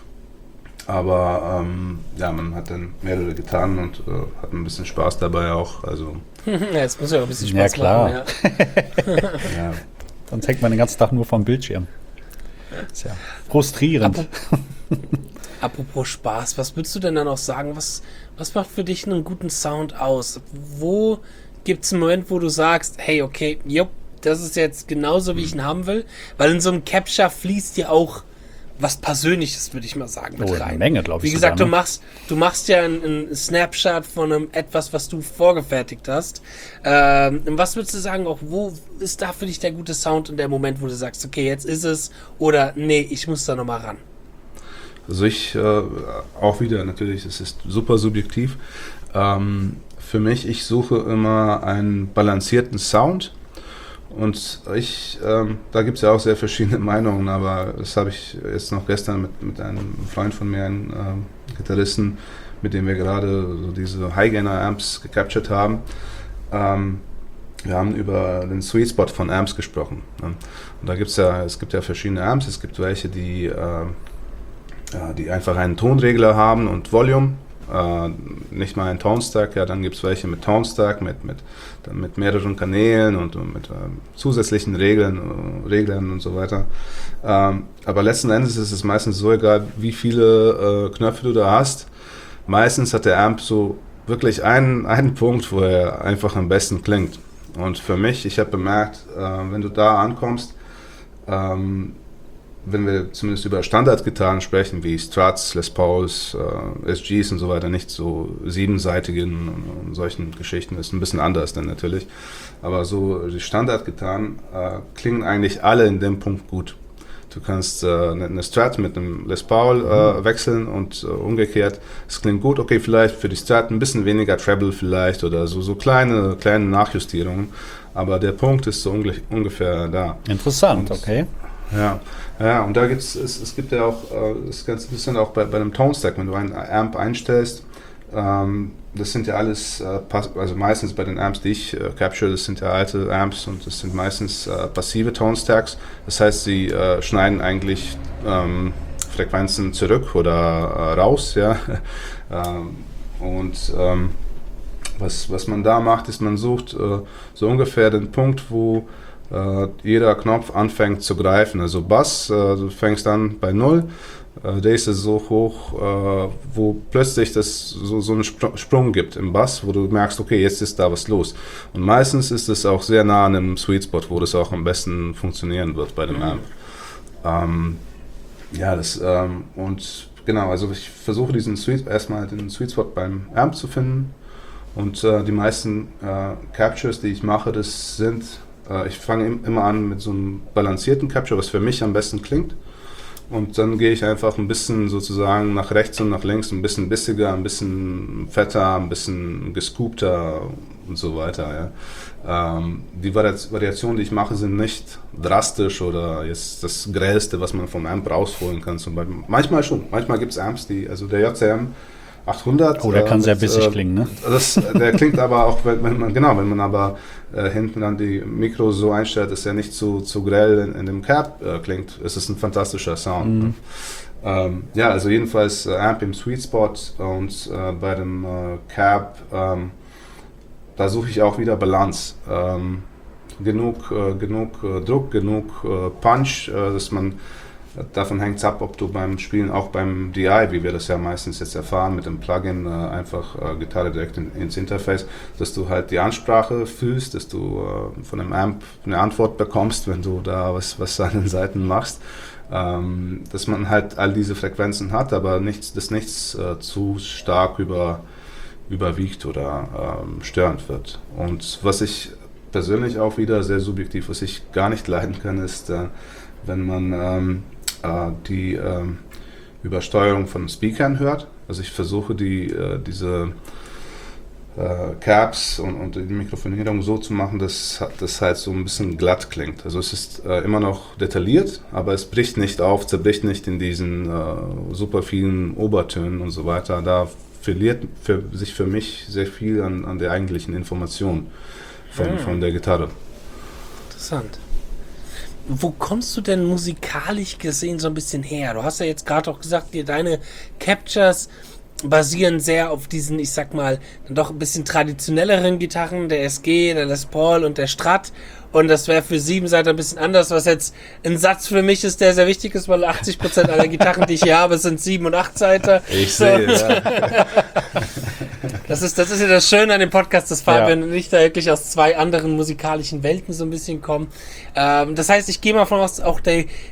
Aber man hat dann mehrere getan und hat ein bisschen Spaß dabei auch. Also jetzt muss ja auch ein bisschen Spaß klar. machen. Ja. Sonst hängt man den ganzen Tag nur vom Bildschirm. Ist ja frustrierend. Apropos Spaß, was würdest du denn dann auch sagen? Was macht für dich einen guten Sound aus? Wo gibt es einen Moment, wo du sagst, hey, okay, das ist jetzt genauso, wie ich ihn haben will? Weil in so einem Capture fließt ja auch was Persönliches, würde ich mal sagen, mit rein. Eine Menge, glaube ich. Wie gesagt, sogar, du machst ja einen Snapshot von etwas, was du vorgefertigt hast. Was würdest du sagen, auch wo ist da für dich der gute Sound in der Moment, wo du sagst, okay, jetzt ist es, oder nee, ich muss da nochmal ran? Also ich auch wieder, natürlich, es ist super subjektiv. Für mich, ich suche immer einen balancierten Sound. Und da gibt es ja auch sehr verschiedene Meinungen, aber das habe ich jetzt noch gestern mit einem Freund von mir, einem Gitarristen, mit dem wir gerade so diese High-Gainer-Amps gecaptured haben. Wir haben über den Sweet Spot von Amps gesprochen. Ne? Und da es gibt ja verschiedene Amps, es gibt welche, die einfach einen Tonregler haben und Volume. Nicht mal ein Tone Stack, ja, dann gibt es welche mit Tone Stack, mit mehreren Kanälen und mit zusätzlichen Reglern und so weiter. Aber letzten Endes ist es meistens so, egal wie viele Knöpfe du da hast, meistens hat der Amp so wirklich einen Punkt, wo er einfach am besten klingt. Und für mich, ich habe bemerkt, wenn du da ankommst, wenn wir zumindest über Standardgitarren sprechen, wie Strats, Les Pauls, SGs und so weiter, nicht so siebenseitigen und solchen Geschichten, ist ein bisschen anders dann natürlich. Aber so die Standardgitarren klingen eigentlich alle in dem Punkt gut. Du kannst eine Strat mit einem Les Paul wechseln und umgekehrt. Es klingt gut, okay, vielleicht für die Strat ein bisschen weniger Treble vielleicht oder so kleine Nachjustierungen. Aber der Punkt ist so ungefähr da. Interessant, okay. Ja, und da es gibt ja auch, das Ganze bisschen auch bei einem Tone Stack, wenn du einen Amp einstellst, das sind ja alles, also meistens bei den Amps, die ich capture, das sind ja alte Amps und das sind meistens passive Tone Stacks, das heißt, sie schneiden eigentlich Frequenzen zurück oder raus, ja, und was man da macht, ist, man sucht so ungefähr den Punkt, wo jeder Knopf anfängt zu greifen. Also Bass, du fängst an bei 0, der ist so hoch, wo plötzlich das so einen Sprung gibt im Bass, wo du merkst, okay, jetzt ist da was los. Und meistens ist es auch sehr nah an einem Sweet Spot, wo das auch am besten funktionieren wird bei dem Amp. Ja, und genau, also ich versuche erstmal den Sweet Spot beim Amp zu finden. Und die meisten Captures, die ich mache, ich fange immer an mit so einem balancierten Capture, was für mich am besten klingt. Und dann gehe ich einfach ein bisschen sozusagen nach rechts und nach links, ein bisschen bissiger, ein bisschen fetter, ein bisschen gescoopter und so weiter. Ja. Die Variationen, die ich mache, sind nicht drastisch oder jetzt das Grellste, was man vom Amp rausholen kann. Manchmal schon. Manchmal gibt es Amps, also der JCM 800. Oh, der kann sehr bissig klingen, ne? Der klingt aber auch, wenn man aber hinten dann die Mikros so einstellt, dass er nicht zu grell in dem Cap klingt, ist es ein fantastischer Sound. Ja, also jedenfalls Amp im Sweet Spot und bei dem Cap, da suche ich auch wieder Balance. Genug Druck, genug Punch, dass man davon hängt es ab, ob du beim Spielen, auch beim DI, wie wir das ja meistens jetzt erfahren, mit dem Plugin einfach Gitarre direkt ins Interface, dass du halt die Ansprache fühlst, dass du von dem Amp eine Antwort bekommst, wenn du da was an den Seiten machst. Dass man halt all diese Frequenzen hat, aber nichts zu stark überwiegt oder störend wird. Und was ich persönlich auch wieder sehr subjektiv, was ich gar nicht leiden kann, ist, wenn man die Übersteuerung von Speakern hört. Also ich versuche diese Caps und die Mikrofonierung so zu machen, dass das halt so ein bisschen glatt klingt. Also es ist immer noch detailliert, aber es bricht nicht auf, zerbricht nicht in diesen super vielen Obertönen und so weiter. Da verliert sich für mich sehr viel an der eigentlichen Information von der Gitarre. Interessant. Wo kommst du denn musikalisch gesehen so ein bisschen her? Du hast ja jetzt gerade auch gesagt, deine Captures basieren sehr auf diesen, ich sag mal, dann doch ein bisschen traditionelleren Gitarren, der SG, der Les Paul und der Strat. Und das wäre für Siebenseiter ein bisschen anders, was jetzt ein Satz für mich ist, der sehr wichtig ist, weil 80% aller Gitarren, die ich hier habe, sind 7- und 8-Seiter. Ich sehe, ja. Das ist ja das Schöne an dem Podcast, dass Fabian und ich da wirklich aus zwei anderen musikalischen Welten so ein bisschen kommen. Das heißt, ich gehe mal von aus, auch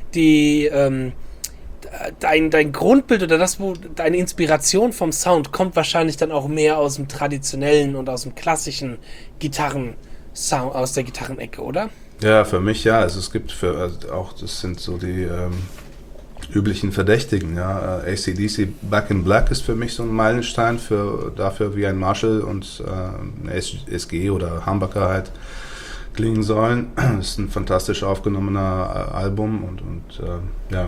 dein Grundbild oder deine Inspiration vom Sound kommt wahrscheinlich dann auch mehr aus dem traditionellen und aus dem klassischen Gitarrensound, aus der Gitarrenecke, oder? Ja, für mich ja. Also es gibt auch, das sind so die üblichen Verdächtigen. Ja. AC/DC Back in Black ist für mich so ein Meilenstein dafür, wie ein Marshall und ein SG oder Humbucker halt klingen sollen. Das ist ein fantastisch aufgenommener Album und ja.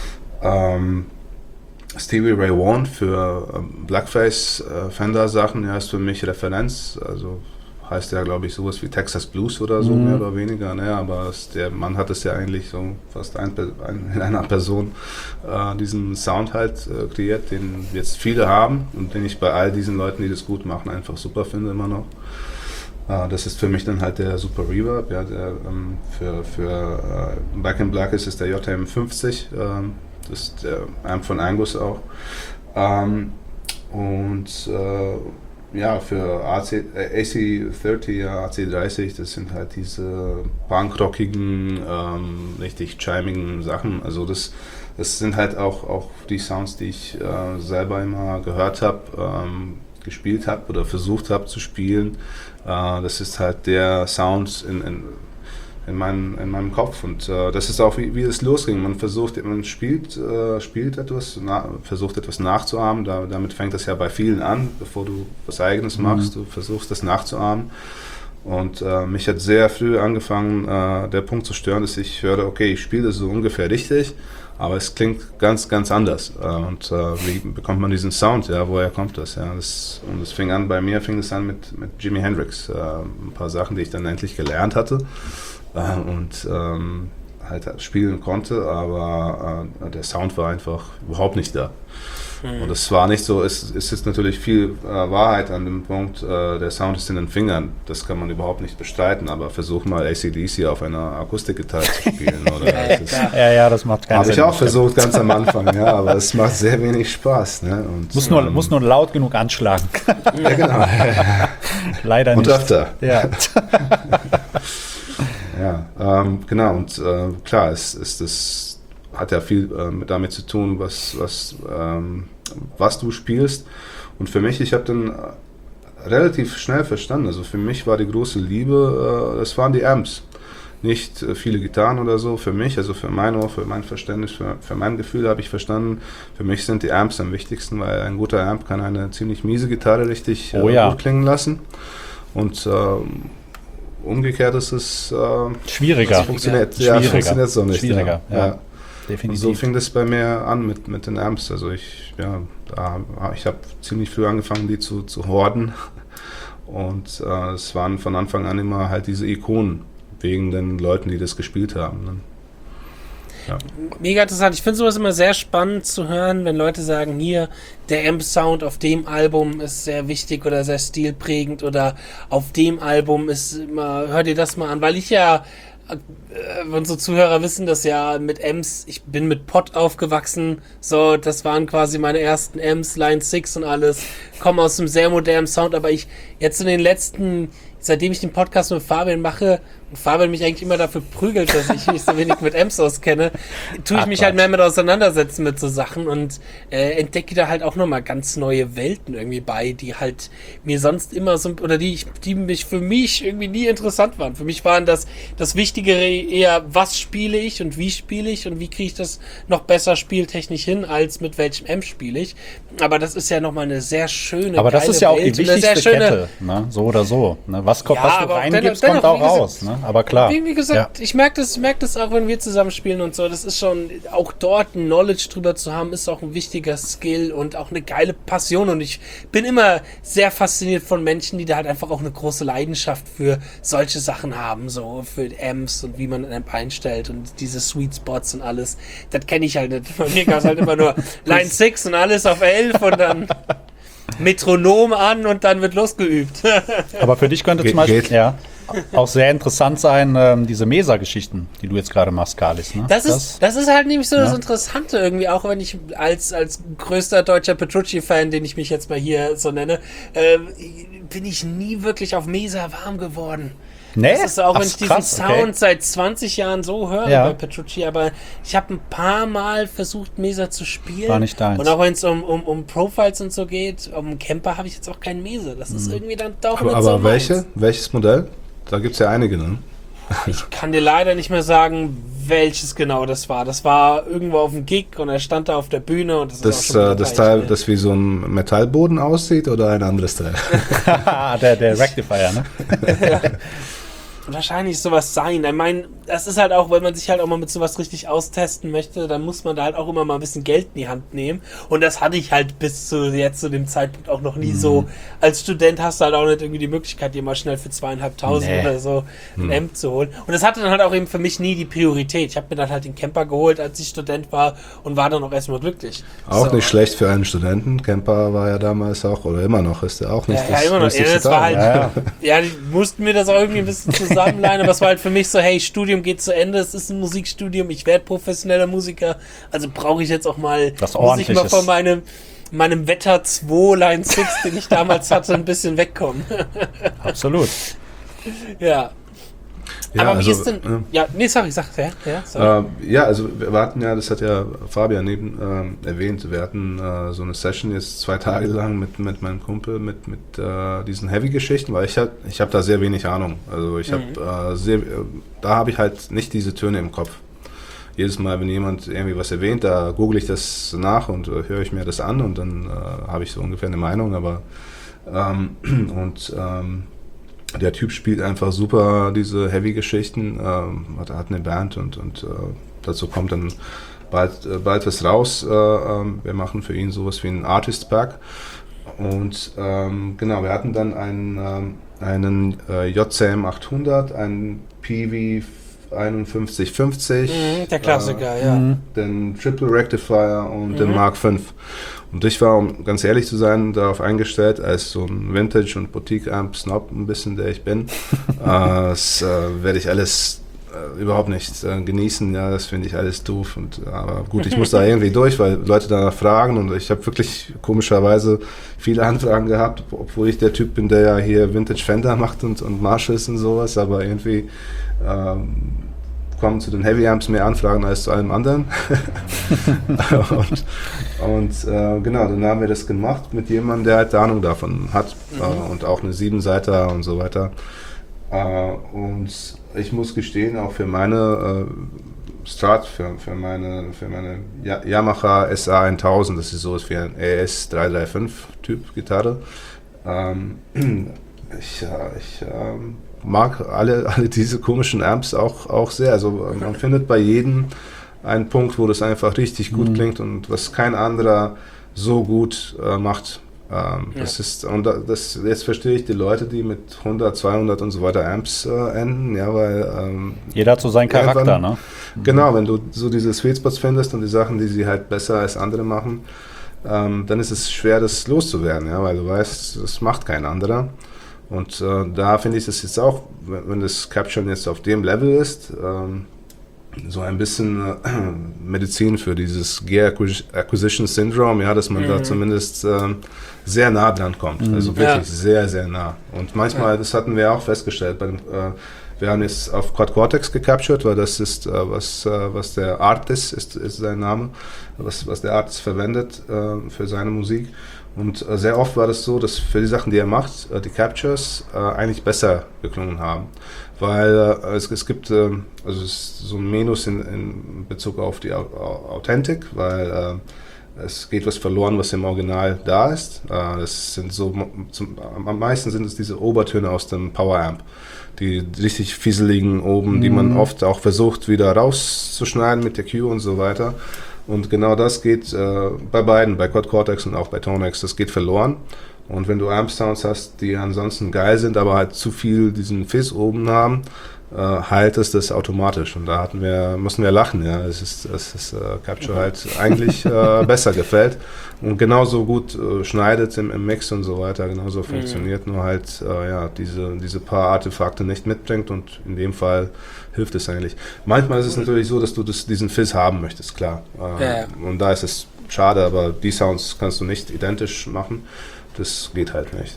Stevie Ray Vaughan für Blackface Fender Sachen, ja, ist für mich Referenz, also heißt ja, glaube ich, sowas wie Texas Blues oder so, mehr oder weniger, ne? Aber der Mann hat es ja eigentlich so fast in einer Person diesen Sound halt kreiert, den jetzt viele haben und den ich bei all diesen Leuten, die das gut machen, einfach super finde immer noch. Das ist für mich dann halt der Super Reverb, ja, für Back in Black ist es der JM 50, das ist der Amp von Angus auch. Ja, für AC30, ja, AC30, das sind halt diese punkrockigen, richtig chimigen Sachen. Also das sind halt auch die Sounds, die ich selber immer gehört habe, gespielt habe oder versucht habe zu spielen. Das ist halt der Sound in meinem Kopf und das ist auch wie es losging. Man spielt etwas, versucht etwas nachzuahmen. Damit fängt das ja bei vielen an, bevor du was Eigenes machst. Du versuchst das nachzuahmen. Und mich hat sehr früh angefangen, der Punkt zu stören, dass ich höre, okay, ich spiele das so ungefähr richtig, aber es klingt ganz, ganz anders. Und wie bekommt man diesen Sound? Ja, woher kommt das? Ja, bei mir fing es an mit Jimi Hendrix. Ein paar Sachen, die ich dann endlich gelernt hatte. Und halt spielen konnte, aber der Sound war einfach überhaupt nicht da. Und es war nicht so, es ist natürlich viel Wahrheit an dem Punkt, der Sound ist in den Fingern, das kann man überhaupt nicht bestreiten, aber versuch mal AC/DC auf einer Akustikgitarre zu spielen. Oder? Ja, das macht keinen Sinn. Habe ich auch versucht ganz am Anfang, ja, aber es macht sehr wenig Spaß. Ne? Und, muss nur laut genug anschlagen. Ja, genau. Leider nicht. Und öfter. Ja. Ja, genau, und klar, ist das hat ja viel damit zu tun, was du spielst. Und für mich, ich habe dann relativ schnell verstanden, also für mich war die große Liebe, das waren die Amps. Nicht viele Gitarren oder so, für mich, also für mein Ohr, für mein Verständnis, für mein Gefühl habe ich verstanden, für mich sind die Amps am wichtigsten, weil ein guter Amp kann eine ziemlich miese Gitarre richtig gut klingen lassen. Und umgekehrt ist es schwieriger. Funktioniert so nicht. Schwieriger, ja. Definitiv. Und so fing das bei mir an mit den Amps. Also ich habe ziemlich früh angefangen, die zu horden. Und es waren von Anfang an immer halt diese Ikonen, wegen den Leuten, die das gespielt haben. Ne? Ja. Mega interessant. Ich finde sowas immer sehr spannend zu hören, wenn Leute sagen, hier, der Amp-Sound auf dem Album ist sehr wichtig oder sehr stilprägend oder auf dem Album ist immer, hör dir das mal an, weil ich ja, unsere Zuhörer wissen das ja mit Amps, ich bin mit Pod aufgewachsen, so, das waren quasi meine ersten Amps, Line 6 und alles, komme aus einem sehr modernen Sound, aber ich jetzt in den letzten, seitdem ich den Podcast mit Fabian mache und Fabian mich eigentlich immer dafür prügelt, dass ich mich so wenig mit Amps auskenne, tue ich mich halt mehr mit auseinandersetzen mit so Sachen und entdecke da halt auch nochmal ganz neue Welten irgendwie bei, die halt mir sonst immer so, oder die mich für mich irgendwie nie interessant waren. Für mich waren das Wichtigere eher, was spiele ich und wie spiele ich und wie kriege ich das noch besser spieltechnisch hin, als mit welchem Amp spiele ich. Aber das ist ja nochmal eine sehr schöne, aber das ist ja auch Welt, die wichtigste Kette, ne? So oder so. Ne? Was du reingibst, kommt auch raus. Ne? Aber klar. Wie gesagt, ich merke das auch, wenn wir zusammen spielen und so. Das ist schon, auch dort ein Knowledge drüber zu haben, ist auch ein wichtiger Skill und auch eine geile Passion. Und ich bin immer sehr fasziniert von Menschen, die da halt einfach auch eine große Leidenschaft für solche Sachen haben, so für Amps und wie man ein Amp einstellt und diese Sweet Spots und alles. Das kenne ich halt nicht. Bei mir gab es halt immer nur Line 6 und alles auf 11 und dann Metronom an und dann wird losgeübt. Aber für dich könnte zum Beispiel auch sehr interessant sein, diese Mesa-Geschichten, die du jetzt gerade machst, Kalis. Ne? Das ist halt nämlich so das Interessante irgendwie, auch wenn ich als größter deutscher Petrucci-Fan, den ich mich jetzt mal hier so nenne, bin ich nie wirklich auf Mesa warm geworden. Nee? Das ist auch, wenn ich diesen Sound seit 20 Jahren so höre bei Petrucci, aber ich habe ein paar Mal versucht, Mesa zu spielen. War nicht deins. Und auch wenn es um Profiles und so geht, um Camper habe ich jetzt auch keinen Mesa. Das ist irgendwie dann doch nicht so meins. Aber welches Modell? Da gibt es ja einige, ne? Ich kann dir leider nicht mehr sagen, welches genau das war. Das war irgendwo auf dem Gig und er stand da auf der Bühne und das Teil, das wie so ein Metallboden aussieht oder ein anderes Teil? der Rectifier, ne? Ja. Wahrscheinlich sowas sein. Ich meine, das ist halt auch, wenn man sich halt auch mal mit sowas richtig austesten möchte, dann muss man da halt auch immer mal ein bisschen Geld in die Hand nehmen. Und das hatte ich halt bis zu dem Zeitpunkt auch noch nie so. Als Student hast du halt auch nicht irgendwie die Möglichkeit, dir mal schnell für 2.500 oder so ein Amp zu holen. Und das hatte dann halt auch eben für mich nie die Priorität. Ich habe mir dann halt den Camper geholt, als ich Student war und war dann auch erstmal glücklich. Auch nicht schlecht für einen Studenten. Camper war ja damals auch, oder immer noch, ist der auch nicht das immer noch. Das war halt, die mussten mir das auch irgendwie ein bisschen zusammenleihen, aber es war halt für mich so, hey, Studium geht zu Ende, es ist ein Musikstudium, ich werde professioneller Musiker, also brauche ich jetzt auch mal, muss ich mal von meinem Wetter 2 Line 6, den ich damals hatte, ein bisschen wegkommen. Absolut. Ja. Aber wie ist denn... sorry. Also wir hatten ja, das hat ja Fabian erwähnt, wir hatten so eine Session jetzt 2 Tage lang mit meinem Kumpel, mit diesen Heavy-Geschichten, weil ich hab da sehr wenig Ahnung. Also da habe ich halt nicht diese Töne im Kopf. Jedes Mal, wenn jemand irgendwie was erwähnt, da google ich das nach und höre ich mir das an und dann habe ich so ungefähr eine Meinung, aber der Typ spielt einfach super diese Heavy-Geschichten, hat eine Band und dazu kommt dann bald was raus. Wir machen für ihn sowas wie ein Artist-Pack und genau, wir hatten dann einen JCM 800, einen PV 5150, der Klassiker, den Triple Rectifier und den Mark V. Und ich war, um ganz ehrlich zu sein, darauf eingestellt, als so ein Vintage- und Boutique-Amp-Snob ein bisschen, der ich bin. Das werde ich alles überhaupt nicht genießen. Ja, das finde ich alles doof. Aber gut, ich muss da irgendwie durch, weil Leute danach fragen und ich habe wirklich komischerweise viele Anfragen gehabt, obwohl ich der Typ bin, der ja hier Vintage Fender macht und Marshalls und sowas, aber irgendwie kommen zu den Heavy Amps mehr Anfragen als zu allem anderen. Genau, dann haben wir das gemacht mit jemandem, der halt Ahnung davon hat und auch eine 7-Seiter und so weiter. Und ich muss gestehen, auch für meine Strat, für meine Yamaha SA 1000, das ist sowas wie ein AS 335 Typ Gitarre. Ich mag alle diese komischen Amps auch sehr. Also man findet bei jedem einen Punkt, wo das einfach richtig gut klingt und was kein anderer so gut macht. Jetzt verstehe ich die Leute, die mit 100, 200 und so weiter Amps enden, ja, weil jeder hat so seinen Charakter, ne? Genau, wenn du so diese Sweet Spots findest und die Sachen, die sie halt besser als andere machen, dann ist es schwer, das loszuwerden, ja, weil du weißt, das macht kein anderer. Und da finde ich das jetzt auch, wenn das Capturen jetzt auf dem Level ist, so ein bisschen Medizin für dieses Gear Acquisition Syndrome, ja, dass man da zumindest sehr nah dran kommt. Also wirklich sehr, sehr nah. Und manchmal, das hatten wir auch festgestellt, wir haben jetzt auf Quad Cortex gecaptured, weil das ist, was der Artist ist sein Name, was der Artist verwendet für seine Musik. Und sehr oft war das so, dass für die Sachen, die er macht, die Captures eigentlich besser geklungen haben. Weil es gibt es ist so ein Minus in Bezug auf die Authentik, weil es geht was verloren, was im Original da ist. Das sind so, am meisten sind es diese Obertöne aus dem Power Amp, die richtig fieseligen oben, die man oft auch versucht wieder rauszuschneiden mit der Q und so weiter. Und genau das geht bei beiden, bei Quad Cortex und auch bei Tonex, das geht verloren. Und wenn du Amp-Sounds hast, die ansonsten geil sind, aber halt zu viel diesen Fizz oben haben, heilt es das automatisch. Und da mussten wir lachen, ja. Es ist Capture halt eigentlich besser gefällt und genauso gut schneidet im Mix und so weiter, genauso funktioniert, nur halt diese paar Artefakte nicht mitbringt und in dem Fall hilft es eigentlich. Manchmal ist es natürlich so, dass du diesen Fizz haben möchtest, klar. Und da ist es schade, aber die Sounds kannst du nicht identisch machen. Das geht halt nicht.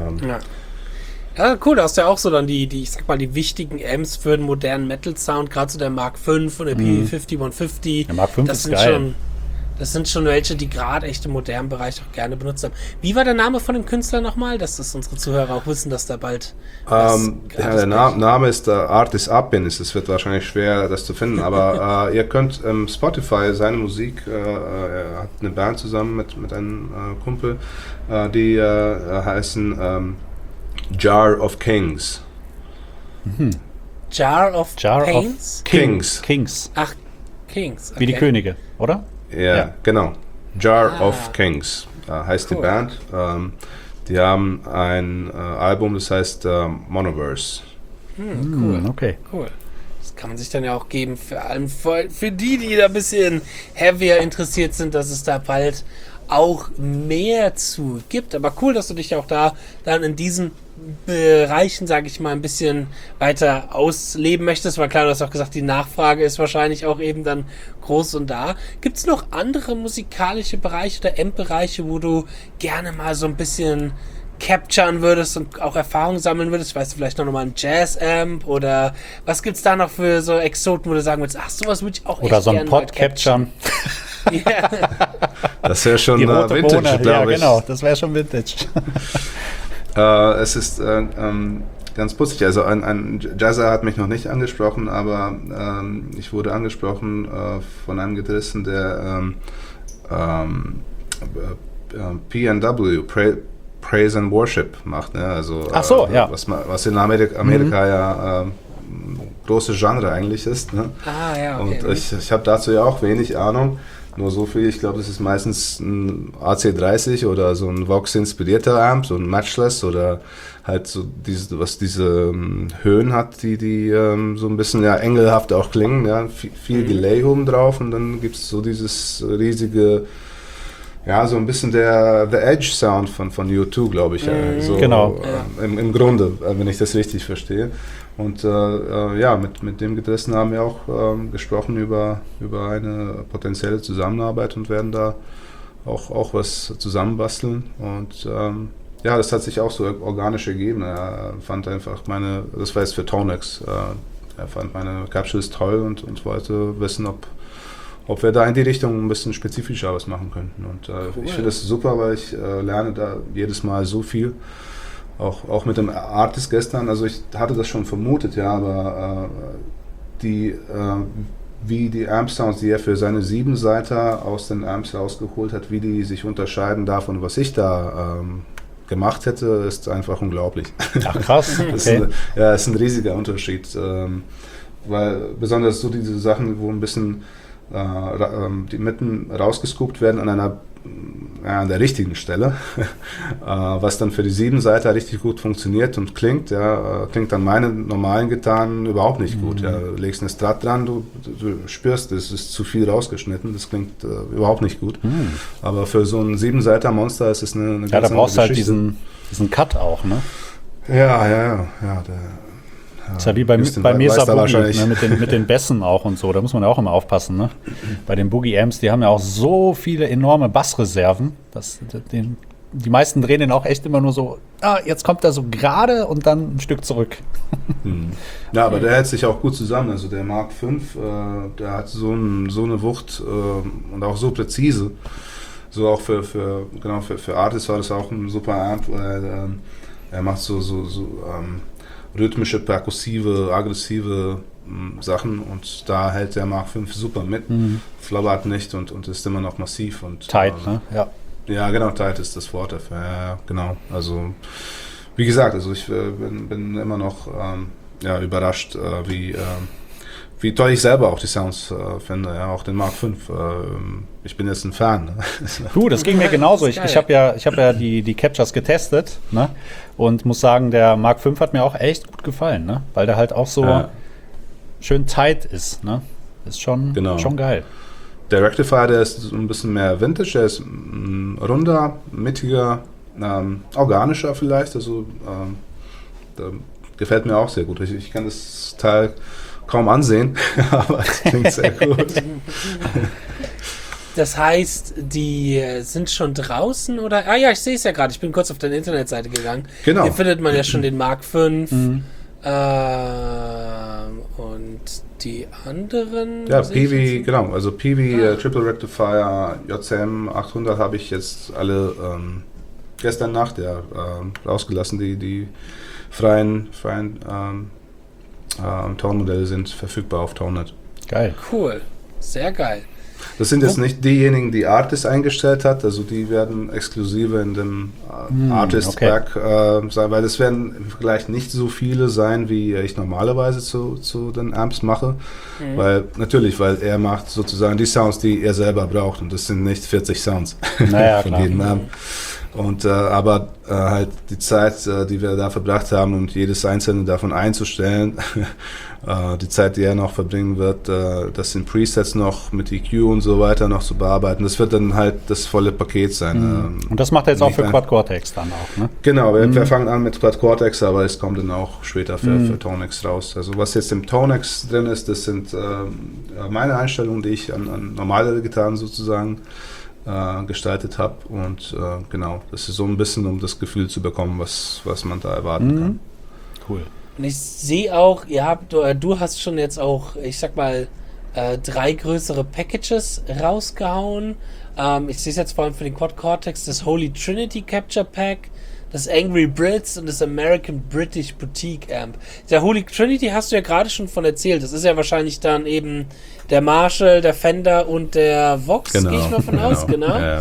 Ja, cool, da hast du ja auch so dann die ich sag mal, die wichtigen Amps für den modernen Metal-Sound, gerade so der Mark V und der PV5150. Der Mark V ist geil. Das sind schon welche, die gerade echt im modernen Bereich auch gerne benutzt haben. Wie war der Name von dem Künstler nochmal? Dass das unsere Zuhörer auch wissen, dass da bald der Name ist Artist Abin. Es wird wahrscheinlich schwer, das zu finden, aber ihr könnt Spotify seine Musik, er hat eine Band zusammen mit einem Kumpel, die heißen Jar of Kings. Jar of Kings. Ach, Kings. Okay. Wie die Könige, oder? Ja, genau. Jar of Kings heißt cool. Die Band. Die haben ein Album, das heißt Monoverse. Cool. Okay. Cool. Das kann man sich dann ja auch geben, vor allem für die da ein bisschen heavier interessiert sind, dass es da bald auch mehr zu gibt. Aber cool, dass du dich auch da dann in diesen Bereichen, sage ich mal, ein bisschen weiter ausleben möchtest, weil klar, du hast auch gesagt, die Nachfrage ist wahrscheinlich auch eben dann groß und da. Gibt es noch andere musikalische Bereiche oder Amp-Bereiche, wo du gerne mal so ein bisschen capturen würdest und auch Erfahrung sammeln würdest? Weißt du, vielleicht noch mal ein Jazz-Amp oder was gibt's da noch für so Exoten, wo du sagen würdest, ach, sowas würde ich auch oder echt so ein Pod capturen. Ja. Das wäre schon Vintage, glaube ich. Ja, genau, das wäre schon Vintage. Es ist ganz putzig. Also ein Jazzer hat mich noch nicht angesprochen, aber ich wurde angesprochen von einem Gitarristen, der PNW, Praise and Worship macht. Ne? Also, ach so, ja. Was in Amerika ja großes Genre eigentlich ist. Ne? Ja, okay. Und ich habe dazu ja auch wenig Ahnung. Nur so viel, ich glaube, das ist meistens ein AC30 oder so ein Vox-inspirierter Amp, so ein Matchless oder halt so was diese Höhen hat, die so ein bisschen engelhaft auch klingen, ja, viel Delay oben drauf und dann gibt es so dieses riesige, so ein bisschen der The Edge Sound von U2, glaube ich. So, genau. Im Grunde, wenn ich das richtig verstehe. Und mit dem Gitarristen haben wir auch gesprochen über eine potenzielle Zusammenarbeit und werden da auch was zusammenbasteln. Und das hat sich auch so organisch ergeben. Er fand einfach das war jetzt für Tonex, er fand meine Capsules toll und wollte wissen, ob wir da in die Richtung ein bisschen spezifischer was machen könnten. Und cool. Ich finde das super, weil ich lerne da jedes Mal so viel. Auch mit dem Artist gestern, also ich hatte das schon vermutet, ja, aber wie die Amp-Sounds, die er für seine 7-Seiter aus den Amps rausgeholt hat, wie die sich unterscheiden davon, was ich da gemacht hätte, ist einfach unglaublich. Ach krass, okay. Das ist ein riesiger Unterschied, weil besonders so diese Sachen, wo ein bisschen die Mitten rausgescoopt werden an der richtigen Stelle, was dann für die 7-Seiter richtig gut funktioniert und klingt, klingt an meinen normalen Gitarren überhaupt nicht gut. Ja. Du legst eine Strat dran, du spürst, es ist zu viel rausgeschnitten, das klingt überhaupt nicht gut. Aber für so ein 7-Seiter-Monster ist es eine ganz da brauchst du halt diesen Cut auch, ne? Ja. Das ist ja wie bei Mesa Boogie, ne, mit den Bässen auch und so, da muss man auch immer aufpassen. Ne? Bei den Boogie-Amps, die haben ja auch so viele enorme Bassreserven, die meisten drehen den auch echt immer nur so, jetzt kommt er so gerade und dann ein Stück zurück. Ja, aber der hält sich auch gut zusammen, also der Mark V, der hat so eine Wucht und auch so präzise, so auch für Artists war das auch ein super Amp, weil er macht so rhythmische, perkussive, aggressive Sachen und da hält der Mark V super mit, flabbert nicht und ist immer noch massiv. Und, tight, ne? Ja. Ja, genau, tight ist das Wort dafür, ja, genau. Also, wie gesagt, also ich bin immer noch überrascht, wie toll ich selber auch die Sounds finde, ja, auch den Mark V. Ich bin jetzt ein Fan. Ne? Du, das ging mir genauso. Ich habe ja die Captures getestet, ne? Und muss sagen, der Mark V hat mir auch echt gut gefallen, ne? Weil der halt auch so schön tight ist, ne? Ist schon geil. Der Rectifier, der ist ein bisschen mehr Vintage, der ist runder, mittiger, organischer vielleicht, also da gefällt mir auch sehr gut. Ich kann das Teil kaum ansehen, aber es klingt sehr gut. Das heißt, die sind schon draußen oder? Ah ja, ich sehe es ja gerade. Ich bin kurz auf deine Internetseite gegangen. Genau. Hier findet man ja schon den Mark V. Und die anderen? Ja, Peavey, genau. Also Peavey, Triple Rectifier, JCM 800 habe ich jetzt alle gestern Nacht rausgelassen. Die freien Tonmodelle sind verfügbar auf Tonenet. Geil. Cool. Sehr geil. Das sind jetzt nicht diejenigen, die Artist eingestellt hat, also die werden exklusive in dem Artist-Pack sein, weil es werden im Vergleich nicht so viele sein, wie ich normalerweise zu den Amps mache, weil er macht sozusagen die Sounds, die er selber braucht und das sind nicht 40 Sounds von jedem Amp. Und aber halt die Zeit, die wir da verbracht haben und jedes einzelne davon einzustellen, die Zeit, die er noch verbringen wird, das in Presets noch mit EQ und so weiter noch zu bearbeiten, das wird dann halt das volle Paket sein. Und das macht er jetzt auch für Quad Cortex dann auch, ne? Genau, wir fangen an mit Quad Cortex, aber es kommt dann auch später für Tonex raus. Also was jetzt im Tonex drin ist, das sind meine Einstellungen, die ich an normale Gitarren sozusagen gestaltet habe und genau, das ist so ein bisschen, um das Gefühl zu bekommen, was man da erwarten kann. Cool. Und ich sehe auch, du hast schon jetzt auch, ich sag mal, 3 größere Packages rausgehauen. Ich sehe es jetzt vor allem für den Quad Cortex, das Holy Trinity Capture Pack, das Angry Brits und das American British Boutique Amp. Der Holy Trinity hast du ja gerade schon von erzählt. Das ist ja wahrscheinlich dann eben der Marshall, der Fender und der Vox, gehe ich mal von aus, genau. Ja.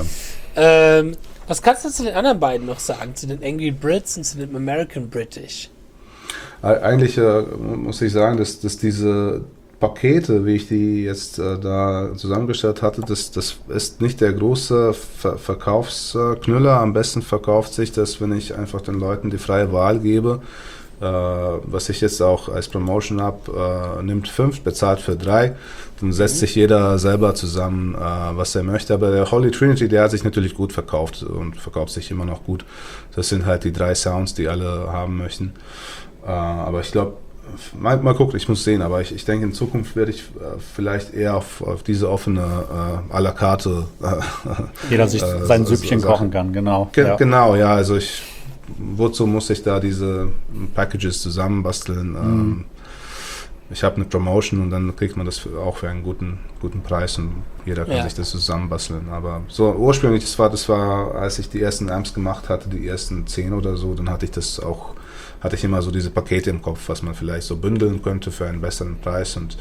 Was kannst du zu den anderen beiden noch sagen? Zu den Angry Brits und zu dem American British? Eigentlich muss ich sagen, dass diese Pakete, wie ich die jetzt da zusammengestellt hatte, das ist nicht der große Verkaufsknüller. Am besten verkauft sich das, wenn ich einfach den Leuten die freie Wahl gebe. Was ich jetzt auch als Promotion habe, nimmt 5, bezahlt für 3. Dann setzt sich jeder selber zusammen, was er möchte. Aber der Holy Trinity, der hat sich natürlich gut verkauft und verkauft sich immer noch gut. Das sind halt die 3 Sounds, die alle haben möchten. Aber ich glaube, mal gucken, ich muss sehen, aber ich denke, in Zukunft werde ich vielleicht eher auf diese offene à la carte jeder sich sein Süppchen kochen kann, genau. Genau, ja, also wozu muss ich da diese Packages zusammenbasteln? ich habe eine Promotion und dann kriegt man das auch für einen guten Preis und jeder kann sich das zusammenbasteln. Aber so ursprünglich, das war, als ich die ersten Amps gemacht hatte, die ersten 10 oder so, dann hatte ich immer so diese Pakete im Kopf, was man vielleicht so bündeln könnte für einen besseren Preis. Und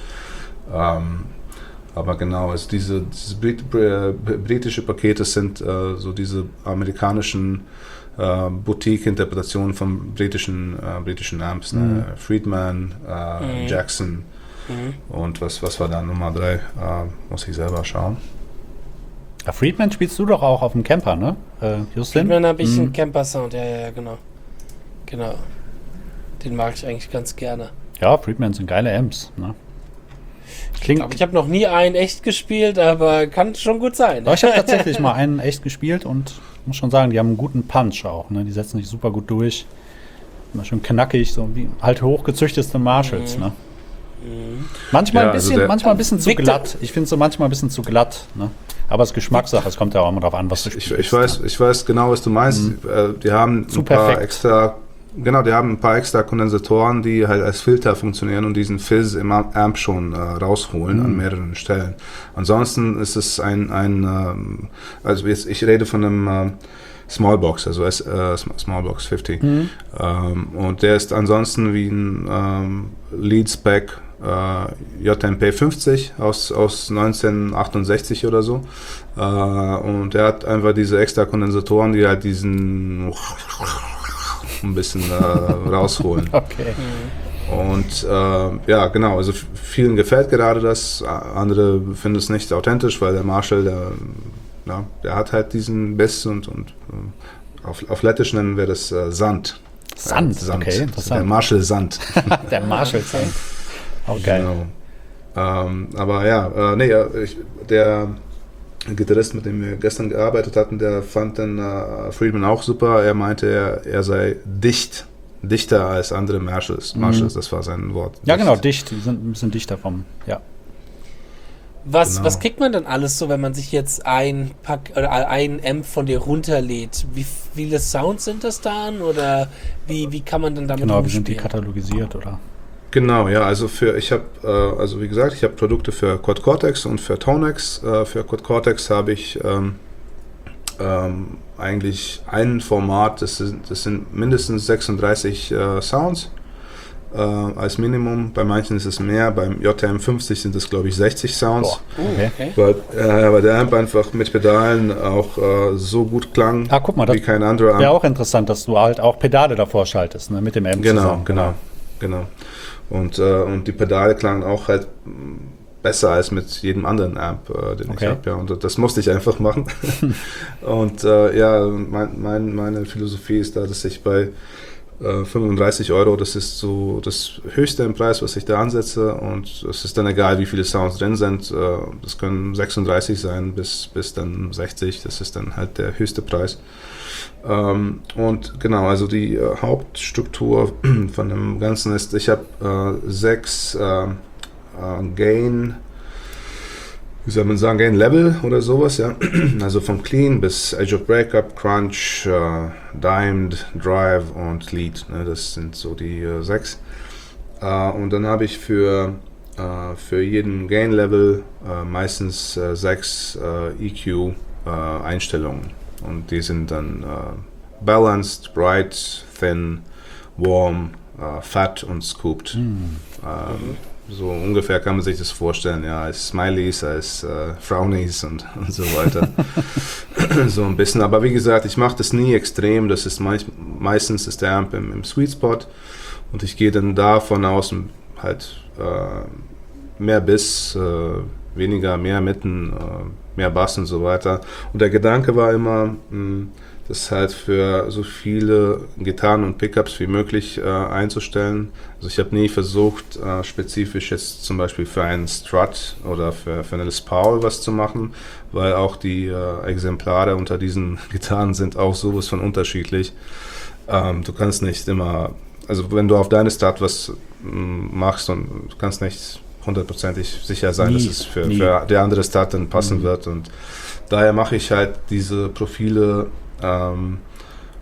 aber genau, also diese britische Pakete sind so diese amerikanischen Boutique-Interpretationen von britischen Amps, Friedman, Jackson und was war da Nummer 3? Muss ich selber schauen. Ja, Friedman spielst du doch auch auf dem Camper, ne? Justin? Friedman habe ich einen Camper-Sound, ja, genau. Den mag ich eigentlich ganz gerne. Ja, Friedman sind geile Amps, ne? Ich habe noch nie einen echt gespielt, aber kann schon gut sein. Ich habe tatsächlich mal einen echt gespielt und muss schon sagen, die haben einen guten Punch auch. Ne? Die setzen sich super gut durch. Immer schön knackig, so wie halt hochgezüchtete Marshalls. Ne? Manchmal ein bisschen zu glatt. Ich finde so manchmal ein bisschen zu glatt. Ne? Aber es ist Geschmackssache. Es kommt ja auch immer darauf an, was du spielst. Ich weiß genau, was du meinst. Die haben ein paar extra. Genau, die haben ein paar extra Kondensatoren, die halt als Filter funktionieren und diesen Fizz im Amp schon rausholen an mehreren Stellen. Ansonsten ist es also jetzt, ich rede von einem Smallbox, also Smallbox 50. Und der ist ansonsten wie ein Lead-Spec JMP 50 aus 1968 oder so. Und der hat einfach diese extra Kondensatoren, die halt diesen ein bisschen rausholen. Okay. Und ja, genau, also vielen gefällt gerade das, andere finden es nicht authentisch, weil der Marshall, der hat halt diesen Biss und auf Lettisch nennen wir das Sand. Sand, okay, interessant. Der Marshall Sand. Der Marshall Sand. Okay. Genau. Aber ja, der Gitarrist, mit dem wir gestern gearbeitet hatten, der fand den Friedman auch super. Er meinte, er sei dichter als andere Marshalls. Das war sein Wort. Ja, genau, dicht. Die sind ein bisschen dichter ja. Was kriegt man dann alles so, wenn man sich jetzt ein Amp von dir runterlädt? Wie viele Sounds sind das dann? Oder wie kann man dann damit umspielen? Genau, wie sind die katalogisiert, oder? Genau, ja, also wie gesagt, ich habe Produkte für Quad Cortex und für Tonex. Für Quad Cortex habe ich eigentlich ein Format, das sind mindestens 36 Sounds als Minimum. Bei manchen ist es mehr, beim JM50 sind es, glaube ich, 60 Sounds. Okay. Weil der Amp einfach mit Pedalen auch so gut klang guck mal, wie kein anderer Amp. Wäre auch interessant, dass du halt auch Pedale davor schaltest, ne, mit dem Amp zusammen. Genau. Und die Pedale klangen auch halt besser als mit jedem anderen Amp, den ich habe. Ja. Und das musste ich einfach machen. Und meine Philosophie ist da, dass ich bei 35 €, das ist so das höchste im Preis, was ich da ansetze. Und es ist dann egal, wie viele Sounds drin sind. Das können 36 sein bis dann 60. Das ist dann halt der höchste Preis. Und genau, also die Hauptstruktur von dem Ganzen ist, ich habe 6 Gain Level oder sowas, ja. Also vom Clean bis Edge of Breakup, Crunch, Dimed, Drive und Lead. Ne? Das sind so die 6. Und dann habe ich für jeden Gain Level meistens 6 EQ Einstellungen. Und die sind dann balanced, bright, thin, warm, fat und scooped. So ungefähr kann man sich das vorstellen, ja, als Smileys, als Frownies und so weiter. So ein bisschen, aber wie gesagt, ich mache das nie extrem, das ist meistens ist der Amp im Sweet Spot und ich gehe dann davon aus halt mehr Biss, weniger, mehr Mitten, mehr Bass und so weiter. Und der Gedanke war immer, das halt für so viele Gitarren und Pickups wie möglich einzustellen. Also ich habe nie versucht, spezifisch jetzt zum Beispiel für einen Strut oder für eine Les Paul was zu machen, weil auch die Exemplare unter diesen Gitarren sind auch sowas von unterschiedlich. Du kannst nicht immer, also wenn du auf deine Strat was machst und du kannst nicht hundertprozentig sicher sein, dass es für die andere Strat dann passen wird und daher mache ich halt diese Profile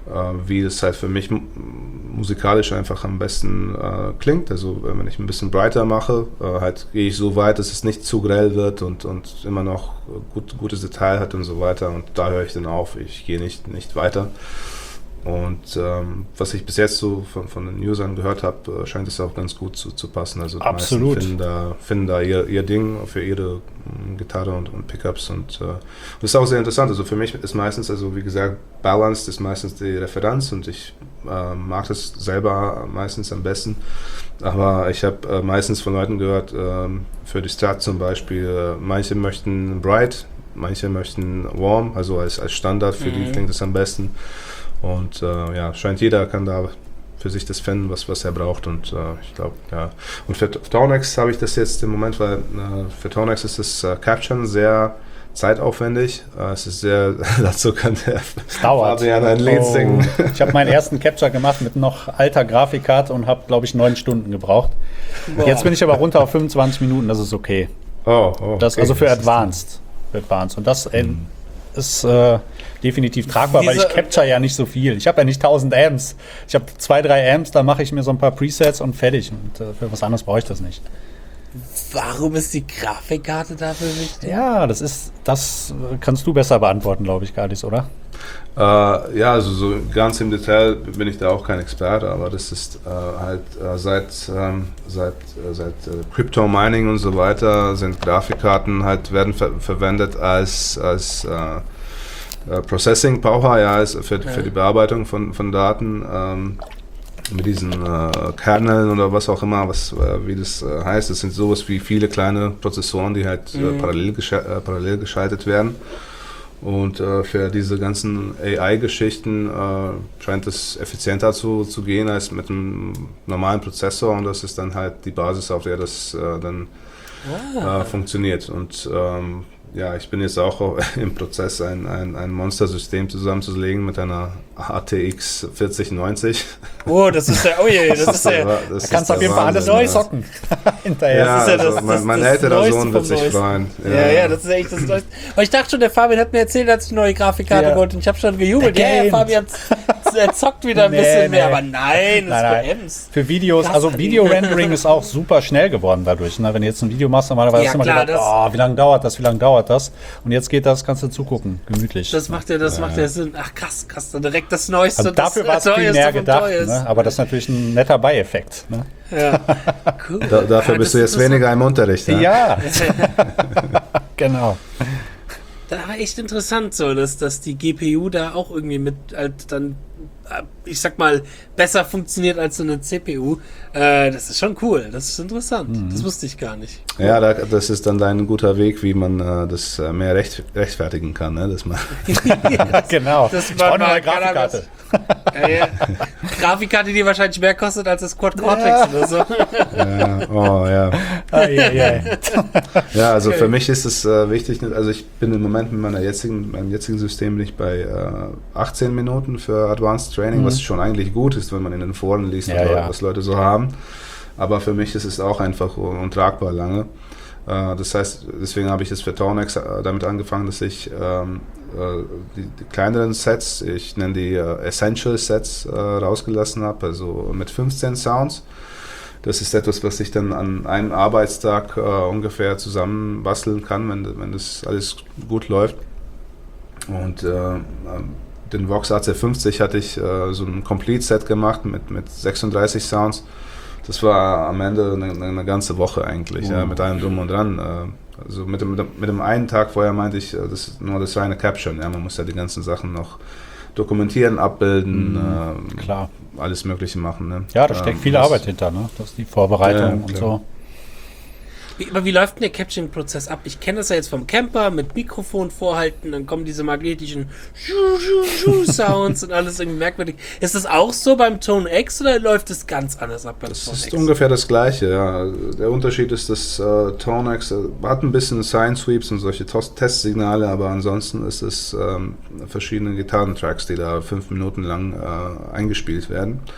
wie das halt für mich musikalisch einfach am besten klingt. Also wenn ich ein bisschen breiter mache, halt gehe ich so weit, dass es nicht zu grell wird und immer noch gutes Detail hat und so weiter. Und da höre ich dann auf. Ich gehe nicht weiter. Und was ich bis jetzt so von den Usern gehört habe, scheint es auch ganz gut zu passen. Also die Absolut. meisten finden da ihr Ding für ihre Gitarre und Pickups. Und das ist auch sehr interessant. Also für mich ist meistens, also wie gesagt, Balanced ist meistens die Referenz und ich mag das selber meistens am besten. Aber ich habe meistens von Leuten gehört, für die Strat zum Beispiel, manche möchten Bright, manche möchten Warm, also als Standard, für die klingt es am besten. Und scheint jeder kann da für sich das finden, was er braucht. Und ich glaube, ja. Und für Tonex habe ich das jetzt im Moment, weil für Tonex ist das Capturen sehr zeitaufwendig. Es ist sehr, dazu kann der Fabian ein Lied singen. Ich habe meinen ersten Capture gemacht mit noch alter Grafikkarte und habe, glaube ich, 9 Stunden gebraucht. Boah. Jetzt bin ich aber runter auf 25 Minuten, das ist okay. Das, okay. Also für Advanced. Und das ist definitiv tragbar, weil ich capture ja nicht so viel. Ich habe ja nicht 1000 Amps. Ich habe 2-3 Amps, da mache ich mir so ein paar Presets und fertig. Und für was anderes brauche ich das nicht. Warum ist die Grafikkarte dafür wichtig? Ja, das kannst du besser beantworten, glaube ich, Gardis, oder? Ja, also so ganz im Detail bin ich da auch kein Experte, aber das ist halt seit Crypto Mining und so weiter sind Grafikkarten halt werden verwendet als Processing Power, ja, für die Bearbeitung von Daten. Mit diesen Kerneln oder was auch immer, wie das heißt. Das sind sowas wie viele kleine Prozessoren, die halt parallel geschaltet werden. Und für diese ganzen AI-Geschichten scheint es effizienter zu gehen als mit einem normalen Prozessor. Und das ist dann halt die Basis, auf der das dann funktioniert. Und ja, ich bin jetzt auch im Prozess, ein Monstersystem zusammenzulegen mit einer ATX 4090. Oh, das ist ja, da kannst du auf jeden Fall alles neu zocken. Hinterher. Ja, das ist ja mein älterer Sohn wird sich freuen. Ja, das ist echt das Neueste. Aber ich dachte schon, der Fabian hat mir erzählt, er hat eine neue Grafikkarte geholt und ich habe schon gejubelt. Ja, Fabian, er zockt wieder ein bisschen mehr, aber nein, das ist für Ems. Für Videos, also Video-Rendering ist auch super schnell geworden dadurch. Ne? Wenn du jetzt ein Video machst, normalerweise hast du immer gedacht, wie lange dauert das? Und jetzt geht das, kannst du zugucken, gemütlich. Das macht ja Sinn. Ach krass, dann direkt das Neueste. Also dafür war es viel mehr gedacht, ne? Aber das ist natürlich ein netter Beieffekt. Ne? Ja, cool. Dafür bist du jetzt weniger im Unterricht. Ne? Ja, genau. Das war echt interessant, so, dass die GPU da auch irgendwie mit halt dann, ich sag mal, besser funktioniert als so eine CPU. Das ist schon cool, das ist interessant. Das wusste ich gar nicht. Ja, das ist dann ein guter Weg, wie man das mehr rechtfertigen kann. Ne? Dass man ja, genau. Ich brauche eine Grafikkarte. Grafikkarte, die wahrscheinlich mehr kostet als das Quad Cortex oder so. Ja. Ja, also für mich ist es wichtig, also ich bin im Moment mit meinem jetzigen System bin ich bei 18 Minuten für Advanced Training, was schon eigentlich gut ist, wenn man in den Foren liest, was Leute so haben. Aber für mich ist es auch einfach untragbar lange. Das heißt, deswegen habe ich das für Tonex damit angefangen, dass ich die kleineren Sets, ich nenne die Essential Sets, rausgelassen habe, also mit 15 Sounds. Das ist etwas, was ich dann an einem Arbeitstag ungefähr zusammenbasteln kann, wenn das alles gut läuft. Und den Vox AC50 hatte ich so ein Complete-Set gemacht mit 36 Sounds. Das war am Ende eine ganze Woche eigentlich, mit allem drum und dran. Also mit dem einen Tag vorher meinte ich, das ist nur das reine Caption. Ja, man muss ja die ganzen Sachen noch dokumentieren, abbilden, klar. Alles Mögliche machen. Ne? Ja, da steckt viel Arbeit hinter, ne? Das ist die Vorbereitung und so. Aber wie läuft denn der Capturing-Prozess ab? Ich kenne das ja jetzt vom Camper mit Mikrofon vorhalten, dann kommen diese magnetischen Sounds und alles irgendwie merkwürdig. Ist das auch so beim Tone X oder läuft es ganz anders ab beim Tone X? Das ist ungefähr das Gleiche, ja. Der Unterschied ist, dass Tone X hat ein bisschen Sine Sweeps und solche Testsignale, aber ansonsten ist es verschiedene Gitarrentracks, die da 5 Minuten lang eingespielt werden.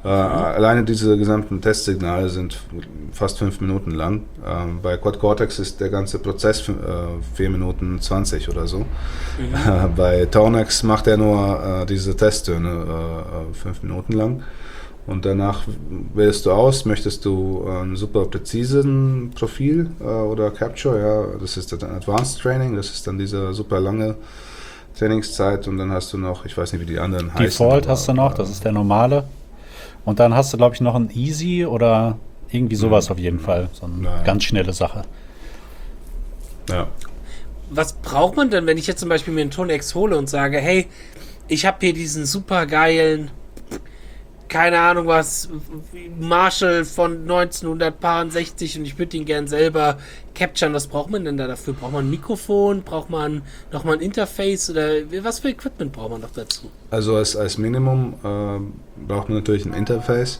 Alleine diese gesamten Testsignale sind fast 5 Minuten lang. Bei Quad Cortex ist der ganze Prozess 4 Minuten 20 oder so. Bei Tonex macht er nur diese Testtöne 5 Minuten lang. Und danach wählst du aus, möchtest du ein super präzisen Profil oder Capture, ja, das ist dann Advanced Training, das ist dann diese super lange Trainingszeit und dann hast du noch, ich weiß nicht, wie die anderen heißen. Default hast du noch, das ist der normale. Und dann hast du, glaube ich, noch ein Easy oder irgendwie sowas auf jeden Fall. So eine ganz schnelle Sache. Ja. Was braucht man denn, wenn ich jetzt zum Beispiel mir einen Tonex hole und sage, hey, ich habe hier diesen super geilen, keine Ahnung was, Marshall von 1960 und ich würde ihn gern selber capturen. Was braucht man denn da dafür? Braucht man ein Mikrofon? Braucht man nochmal ein Interface? Oder was für Equipment braucht man noch dazu? Also als Minimum braucht man natürlich ein Interface.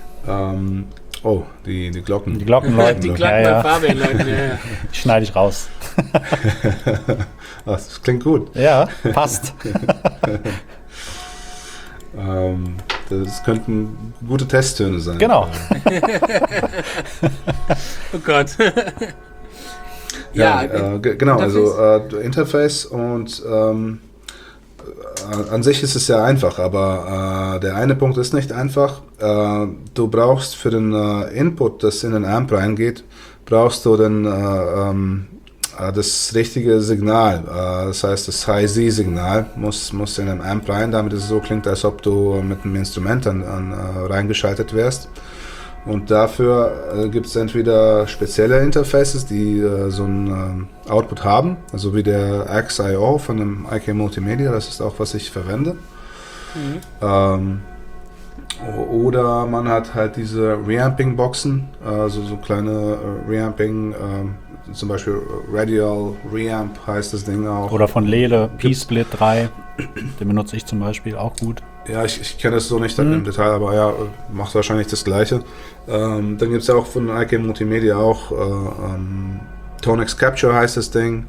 Die Glocken. Die Glocken läuten. Die Glocken bei Fabian läuten, Die schneide ich raus. Das klingt gut. Ja, passt. Das könnten gute Testtöne sein. Genau. Oh Gott. Genau, also Interface und an sich ist es ja einfach, aber der eine Punkt ist nicht einfach. Du brauchst für den Input, das in den Amp reingeht, brauchst du dann das richtige Signal. Das heißt, das High-Z-Signal muss in den Amp rein, damit es so klingt, als ob du mit einem Instrument reingeschaltet wärst. Und dafür gibt es entweder spezielle Interfaces, die so einen Output haben, also wie der Axe.io von dem IK Multimedia, das ist auch, was ich verwende. Oder man hat halt diese Reamping-Boxen, also so kleine Reamping, zum Beispiel Radial Reamp heißt das Ding auch. Oder von Lele, P-Split 3, den benutze ich zum Beispiel auch gut. Ja, ich kenne es so nicht im Detail, aber ja, macht wahrscheinlich das Gleiche. Dann gibt es ja auch von IK Multimedia auch Tonex Capture heißt das Ding.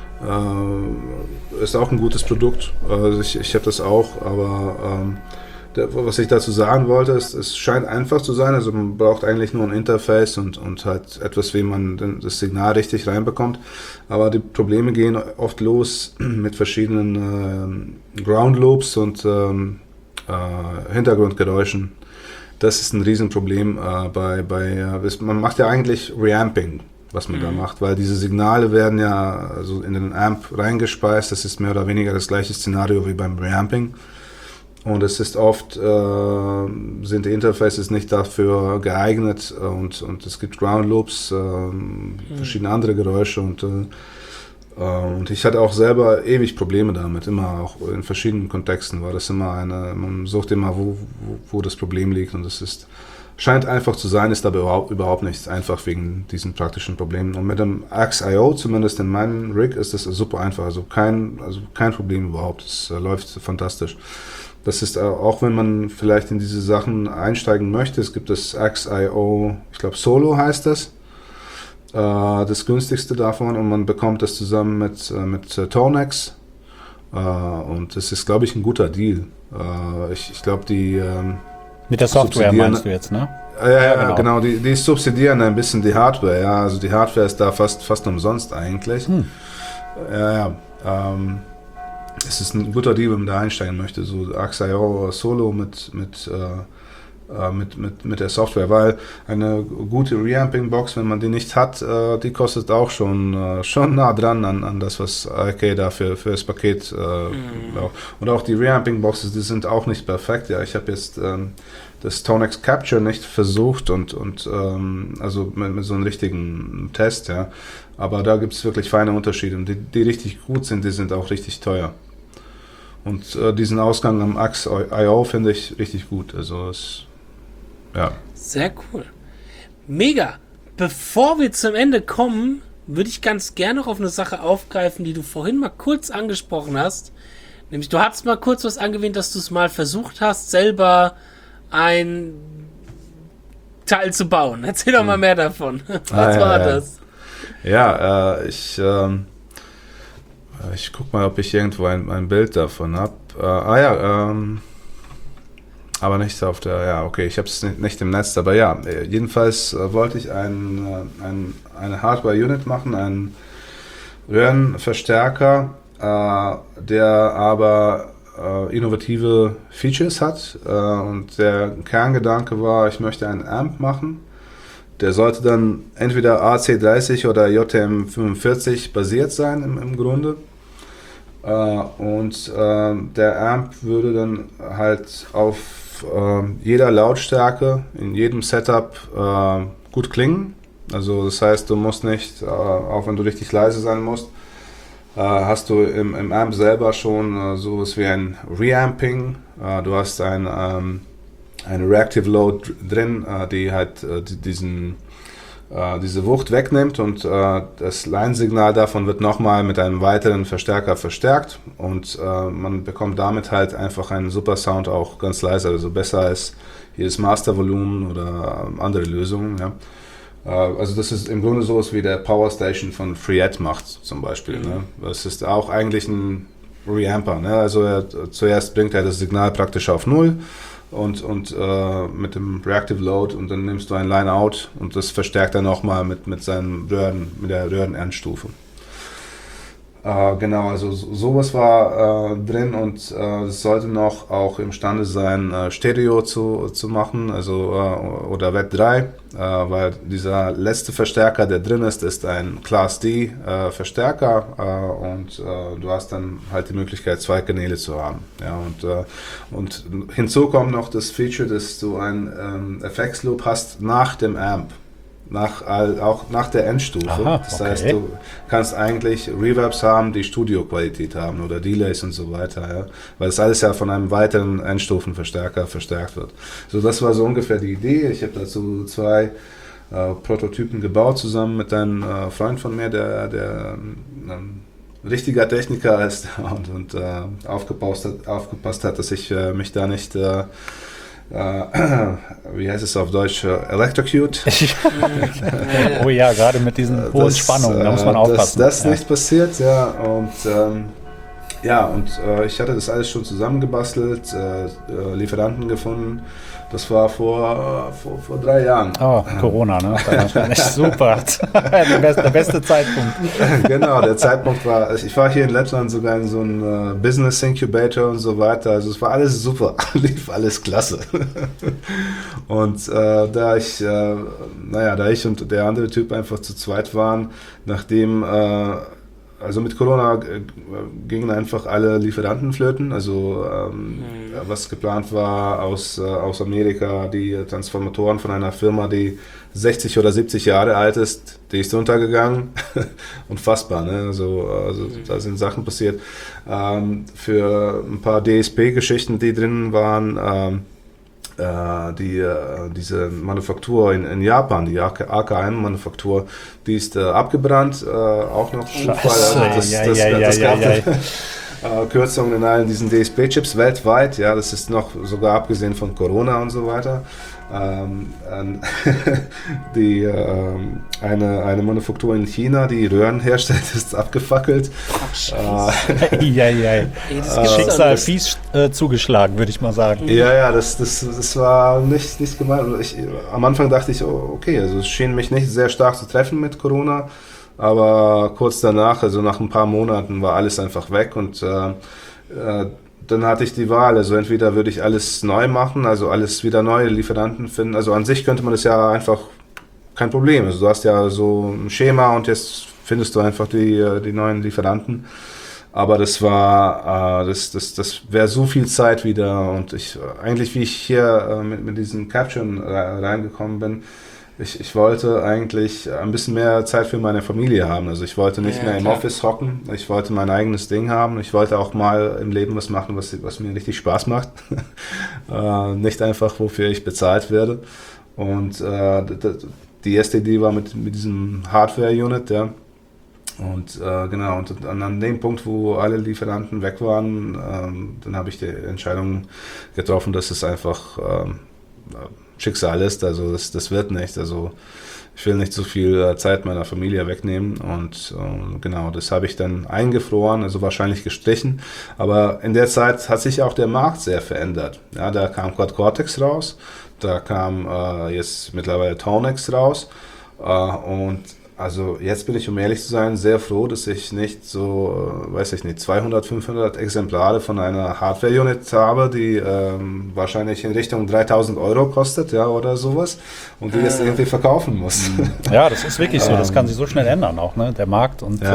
Ist auch ein gutes Produkt. Ich habe das auch, aber was ich dazu sagen wollte, ist, es scheint einfach zu sein. Also man braucht eigentlich nur ein Interface und halt etwas, wie man das Signal richtig reinbekommt. Aber die Probleme gehen oft los mit verschiedenen Ground Loops und Hintergrundgeräuschen. Das ist ein Riesenproblem man macht ja eigentlich Reamping, was man da macht, weil diese Signale werden ja also in den Amp reingespeist. Das ist mehr oder weniger das gleiche Szenario wie beim Reamping. Und es ist oft, sind die Interfaces nicht dafür geeignet und es gibt Ground Loops, verschiedene andere Geräusche und ich hatte auch selber ewig Probleme damit, immer auch in verschiedenen Kontexten war das immer man sucht immer, wo das Problem liegt und es scheint einfach zu sein, ist aber überhaupt nicht einfach wegen diesen praktischen Problemen. Und mit dem Axe.io, zumindest in meinem Rig, ist das super einfach, also kein Problem überhaupt, es läuft fantastisch. Das ist auch, wenn man vielleicht in diese Sachen einsteigen möchte, es gibt das Axe.io, ich glaube Solo heißt das günstigste davon und man bekommt das zusammen mit Tonex und das ist, glaube ich, ein guter Deal. Ich glaube, die mit der Software meinst du jetzt, ne? Ja, genau. Die subsidieren ein bisschen die Hardware, ja, also die Hardware ist da fast umsonst eigentlich. Es ist ein guter Deal, wenn man da einsteigen möchte, so Axe.io Solo mit der Software, weil eine gute Reamping-Box, wenn man die nicht hat, die kostet auch schon nah dran an das, was IK da für das Paket braucht. Und auch die Reamping-Boxes, die sind auch nicht perfekt. Ja, ich habe jetzt das Tonex Capture nicht versucht also mit so einem richtigen Test, ja. Aber da gibt es wirklich feine Unterschiede. Und die richtig gut sind, die sind auch richtig teuer. Und diesen Ausgang am Axe.io finde ich richtig gut. Also ja. Sehr cool. Mega. Bevor wir zum Ende kommen, würde ich ganz gerne noch auf eine Sache aufgreifen, die du vorhin mal kurz angesprochen hast. Nämlich, du hast mal kurz was angewähnt, dass du es mal versucht hast, selber ein Teil zu bauen. Erzähl doch mal mehr davon. Was war das? Ja, ich guck mal, ob ich irgendwo ein Bild davon habe. aber nicht auf der, ja, okay, ich habe es nicht im Netz, aber ja, jedenfalls wollte ich eine Hardware-Unit machen, einen Röhrenverstärker, der aber innovative Features hat, und der Kerngedanke war, ich möchte einen Amp machen, der sollte dann entweder AC30 oder JM45 basiert sein im Grunde. Und der Amp würde dann halt auf jeder Lautstärke, in jedem Setup gut klingen. Also das heißt, du musst nicht, auch wenn du richtig leise sein musst, hast du im Amp selber schon sowas wie ein Reamping. Du hast eine Reactive Load drin, die halt diese Wucht wegnimmt, und das Line-Signal davon wird nochmal mit einem weiteren Verstärker verstärkt, und man bekommt damit halt einfach einen super Sound, auch ganz leise, also besser als jedes Mastervolumen oder andere Lösungen. Ja. Also das ist im Grunde sowas wie der Power Station von FreeEd macht zum Beispiel. Ne. Das ist auch eigentlich ein Reamper. Ne. Also zuerst bringt er das Signal praktisch auf Null, und mit dem Reactive Load, und dann nimmst du ein Line-Out und das verstärkt er nochmal mit der Röhrenendstufe. Genau, also sowas war drin, und es sollte noch auch imstande sein, Stereo zu machen, also oder WET3, weil dieser letzte Verstärker, der drin ist ein Class D Verstärker, und du hast dann halt die Möglichkeit, 2 Kanäle zu haben. Ja, und hinzu kommt noch das Feature, dass du einen FX Loop hast nach dem Amp. Auch nach der Endstufe. Aha, das heißt, du kannst eigentlich Reverbs haben, die Studioqualität haben, oder Delays und so weiter, ja? Weil das alles ja von einem weiteren Endstufenverstärker verstärkt wird. So, das war so ungefähr die Idee. Ich habe dazu 2 Prototypen gebaut, zusammen mit einem Freund von mir, der ein richtiger Techniker ist und aufgepasst hat, dass ich mich da nicht wie heißt es auf Deutsch, electrocute. Oh ja, gerade mit diesen hohen Spannungen, da muss man aufpassen. Das nicht passiert, ja, und ich hatte das alles schon zusammengebastelt, Lieferanten gefunden. Das war vor 3 Jahren. Oh, Corona, ne? Wahrscheinlich super. Der beste Zeitpunkt. Genau, der Zeitpunkt war, ich war hier in Lettland sogar in so einem Business Incubator und so weiter. Also es war alles super, lief alles klasse. Und da ich und der andere Typ einfach zu zweit waren, nachdem also mit Corona gingen einfach alle Lieferanten flöten, also was geplant war aus Amerika, die Transformatoren von einer Firma, die 60 oder 70 Jahre alt ist, die ist untergegangen. Unfassbar, ne? Also da sind Sachen passiert. Für ein paar DSP-Geschichten, die drin waren, diese Manufaktur in Japan, die AKM-Manufaktur, die ist abgebrannt, auch noch Zufall. Das gab Kürzungen in allen diesen DSP-Chips weltweit, ja, das ist noch sogar abgesehen von Corona und so weiter. Eine Manufaktur in China, die Röhren herstellt, ist abgefackelt. Schicksal fies zugeschlagen, würde ich mal sagen. Ja, das war nicht gemeint. Am Anfang dachte ich, okay, also es schien mich nicht sehr stark zu treffen mit Corona, aber kurz danach, also nach ein paar Monaten, war alles einfach weg, und dann hatte ich die Wahl, also entweder würde ich alles neu machen, also alles wieder neue Lieferanten finden, also an sich könnte man das ja einfach, kein Problem, also du hast ja so ein Schema und jetzt findest du einfach die neuen Lieferanten, aber das war, das wäre so viel Zeit wieder, und eigentlich wie ich hier mit diesem Caption reingekommen bin, ich wollte eigentlich ein bisschen mehr Zeit für meine Familie haben. Also ich wollte nicht mehr im Office hocken. Ich wollte mein eigenes Ding haben. Ich wollte auch mal im Leben was machen, was mir richtig Spaß macht. Nicht einfach, wofür ich bezahlt werde. Und die erste Idee war mit diesem Hardware-Unit, ja. Und genau, und an dem Punkt, wo alle Lieferanten weg waren, dann habe ich die Entscheidung getroffen, dass es einfach Schicksal ist. Also das wird nicht. Also ich will nicht so viel Zeit meiner Familie wegnehmen und genau, das habe ich dann eingefroren, also wahrscheinlich gestrichen. Aber in der Zeit hat sich auch der Markt sehr verändert. Ja, da kam Quad Cortex raus, da kam jetzt mittlerweile Tonex raus und also jetzt bin ich, um ehrlich zu sein, sehr froh, dass ich nicht so, 200, 500 Exemplare von einer Hardware-Unit habe, die wahrscheinlich in Richtung 3.000 Euro kostet, ja, oder sowas, und die jetzt irgendwie verkaufen muss. Ja, das ist wirklich so, das kann sich so schnell ändern auch, ne, der Markt und...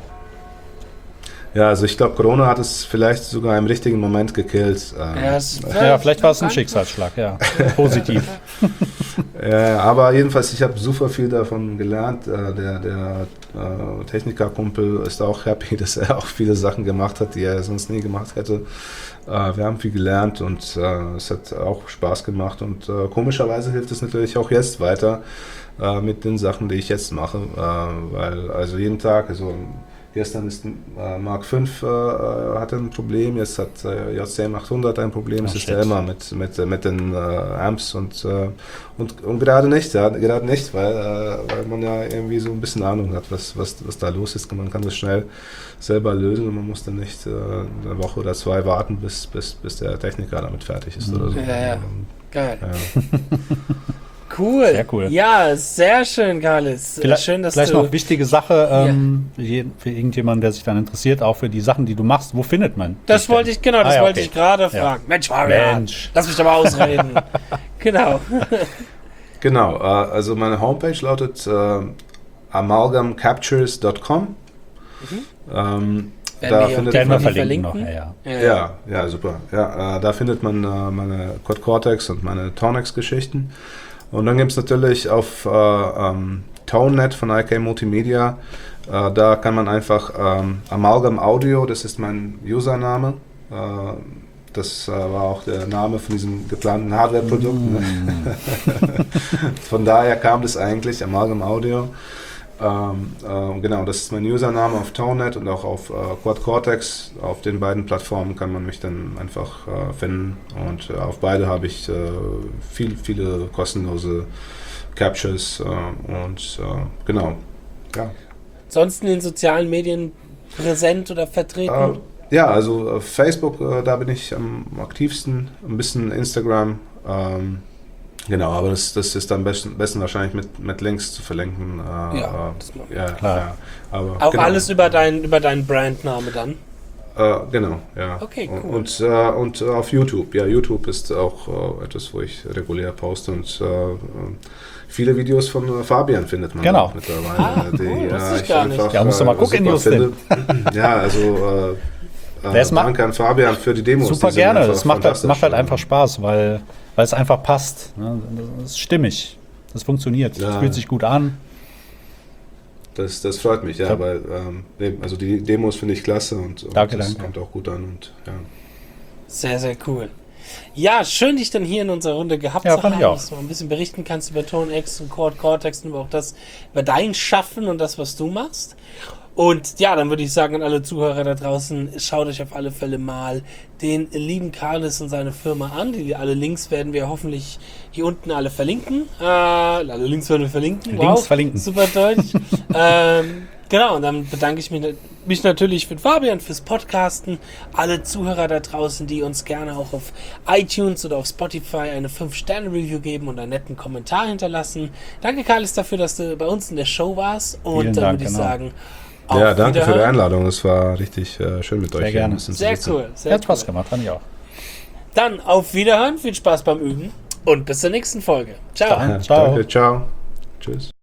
Ja, also ich glaube, Corona hat es vielleicht sogar im richtigen Moment gekillt. Ja, vielleicht war es ein Schicksalsschlag, ja, positiv. Ja, aber jedenfalls, ich habe super viel davon gelernt. Der Technikerkumpel ist auch happy, dass er auch viele Sachen gemacht hat, die er sonst nie gemacht hätte. Wir haben viel gelernt und es hat auch Spaß gemacht. Und komischerweise hilft es natürlich auch jetzt weiter mit den Sachen, die ich jetzt mache. Weil also jeden Tag, also gestern ist Mark V hatte ein Problem, jetzt hat JCM 800 ein Problem, es ist ja immer mit den Amps und gerade nicht, weil man ja irgendwie so ein bisschen Ahnung hat, was da los ist. Man kann das schnell selber lösen und man muss dann nicht eine Woche oder zwei warten, bis der Techniker damit fertig ist oder so. Ja. Geil. Ja. Cool. Sehr cool. Ja, sehr schön, Carlis. Schön, dass vielleicht du... noch wichtige Sache für irgendjemanden, der sich dann interessiert, auch für die Sachen, die du machst. Wo findet man Das wollte ich gerade fragen. Ja. Mensch, lass mich doch mal ausreden. Genau. Genau, also meine Homepage lautet amalgamcaptures.com. Da findet man verlinken noch. Ja, super. Ja, da findet man meine Quad Cortex und meine Tonex-Geschichten. Und dann gibt es natürlich auf ToneNet von IK Multimedia, da kann man einfach Amalgam Audio, das ist mein Username. Das war auch der Name von diesem geplanten Hardware-Produkt. Von daher kam das eigentlich, Amalgam Audio. Genau, das ist mein Username auf ToneNet und auch auf Quad Cortex. Auf den beiden Plattformen kann man mich dann einfach finden. Und auf beide habe ich viele kostenlose Captures genau. Ja. Ansonsten in den sozialen Medien präsent oder vertreten? Ja, also Facebook, da bin ich am aktivsten, ein bisschen Instagram. Genau, aber das ist am besten wahrscheinlich mit Links zu verlinken. klar. Aber auch genau. alles über deinen Brandname dann? Genau, ja. Okay, cool. Und auf YouTube. Ja, YouTube ist auch etwas, wo ich regulär poste und viele Videos von Fabian findet man auch mittlerweile. Cool, das ist gar nicht. Ja, musst du mal gucken, Justin. Ja, also danke an Fabian für die Demos. Super gerne, das macht halt einfach Spaß, weil es einfach passt. Ne? Das ist stimmig, das funktioniert, das fühlt sich gut an. Das freut mich, ja, weil also die Demos finde ich klasse und danke. Kommt auch gut an. Und, ja. Sehr, sehr cool. Ja, schön, dich dann hier in unserer Runde gehabt zu haben, dass du mal ein bisschen berichten kannst über Tonex und Quad Cortex und auch das über dein Schaffen und das, was du machst. Und ja, dann würde ich sagen an alle Zuhörer da draußen, schaut euch auf alle Fälle mal den lieben Carlis und seine Firma an. Alle Links werden wir hoffentlich hier unten alle verlinken. Alle Links werden wir verlinken. Links verlinken. Super Deutsch. Genau, und dann bedanke ich mich natürlich für Fabian fürs Podcasten. Alle Zuhörer da draußen, die uns gerne auch auf iTunes oder auf Spotify eine 5-Sterne-Review geben und einen netten Kommentar hinterlassen. Danke, Carlis, dafür, dass du bei uns in der Show warst. Und vielen dann Dank, würde ich sagen, ja, danke für die Einladung. Es war richtig schön mit euch. Sehr gerne. Sehr cool. Hat Spaß gemacht, fand ich auch. Dann auf Wiederhören, viel Spaß beim Üben und bis zur nächsten Folge. Ciao. Ciao. Danke, ciao. Tschüss.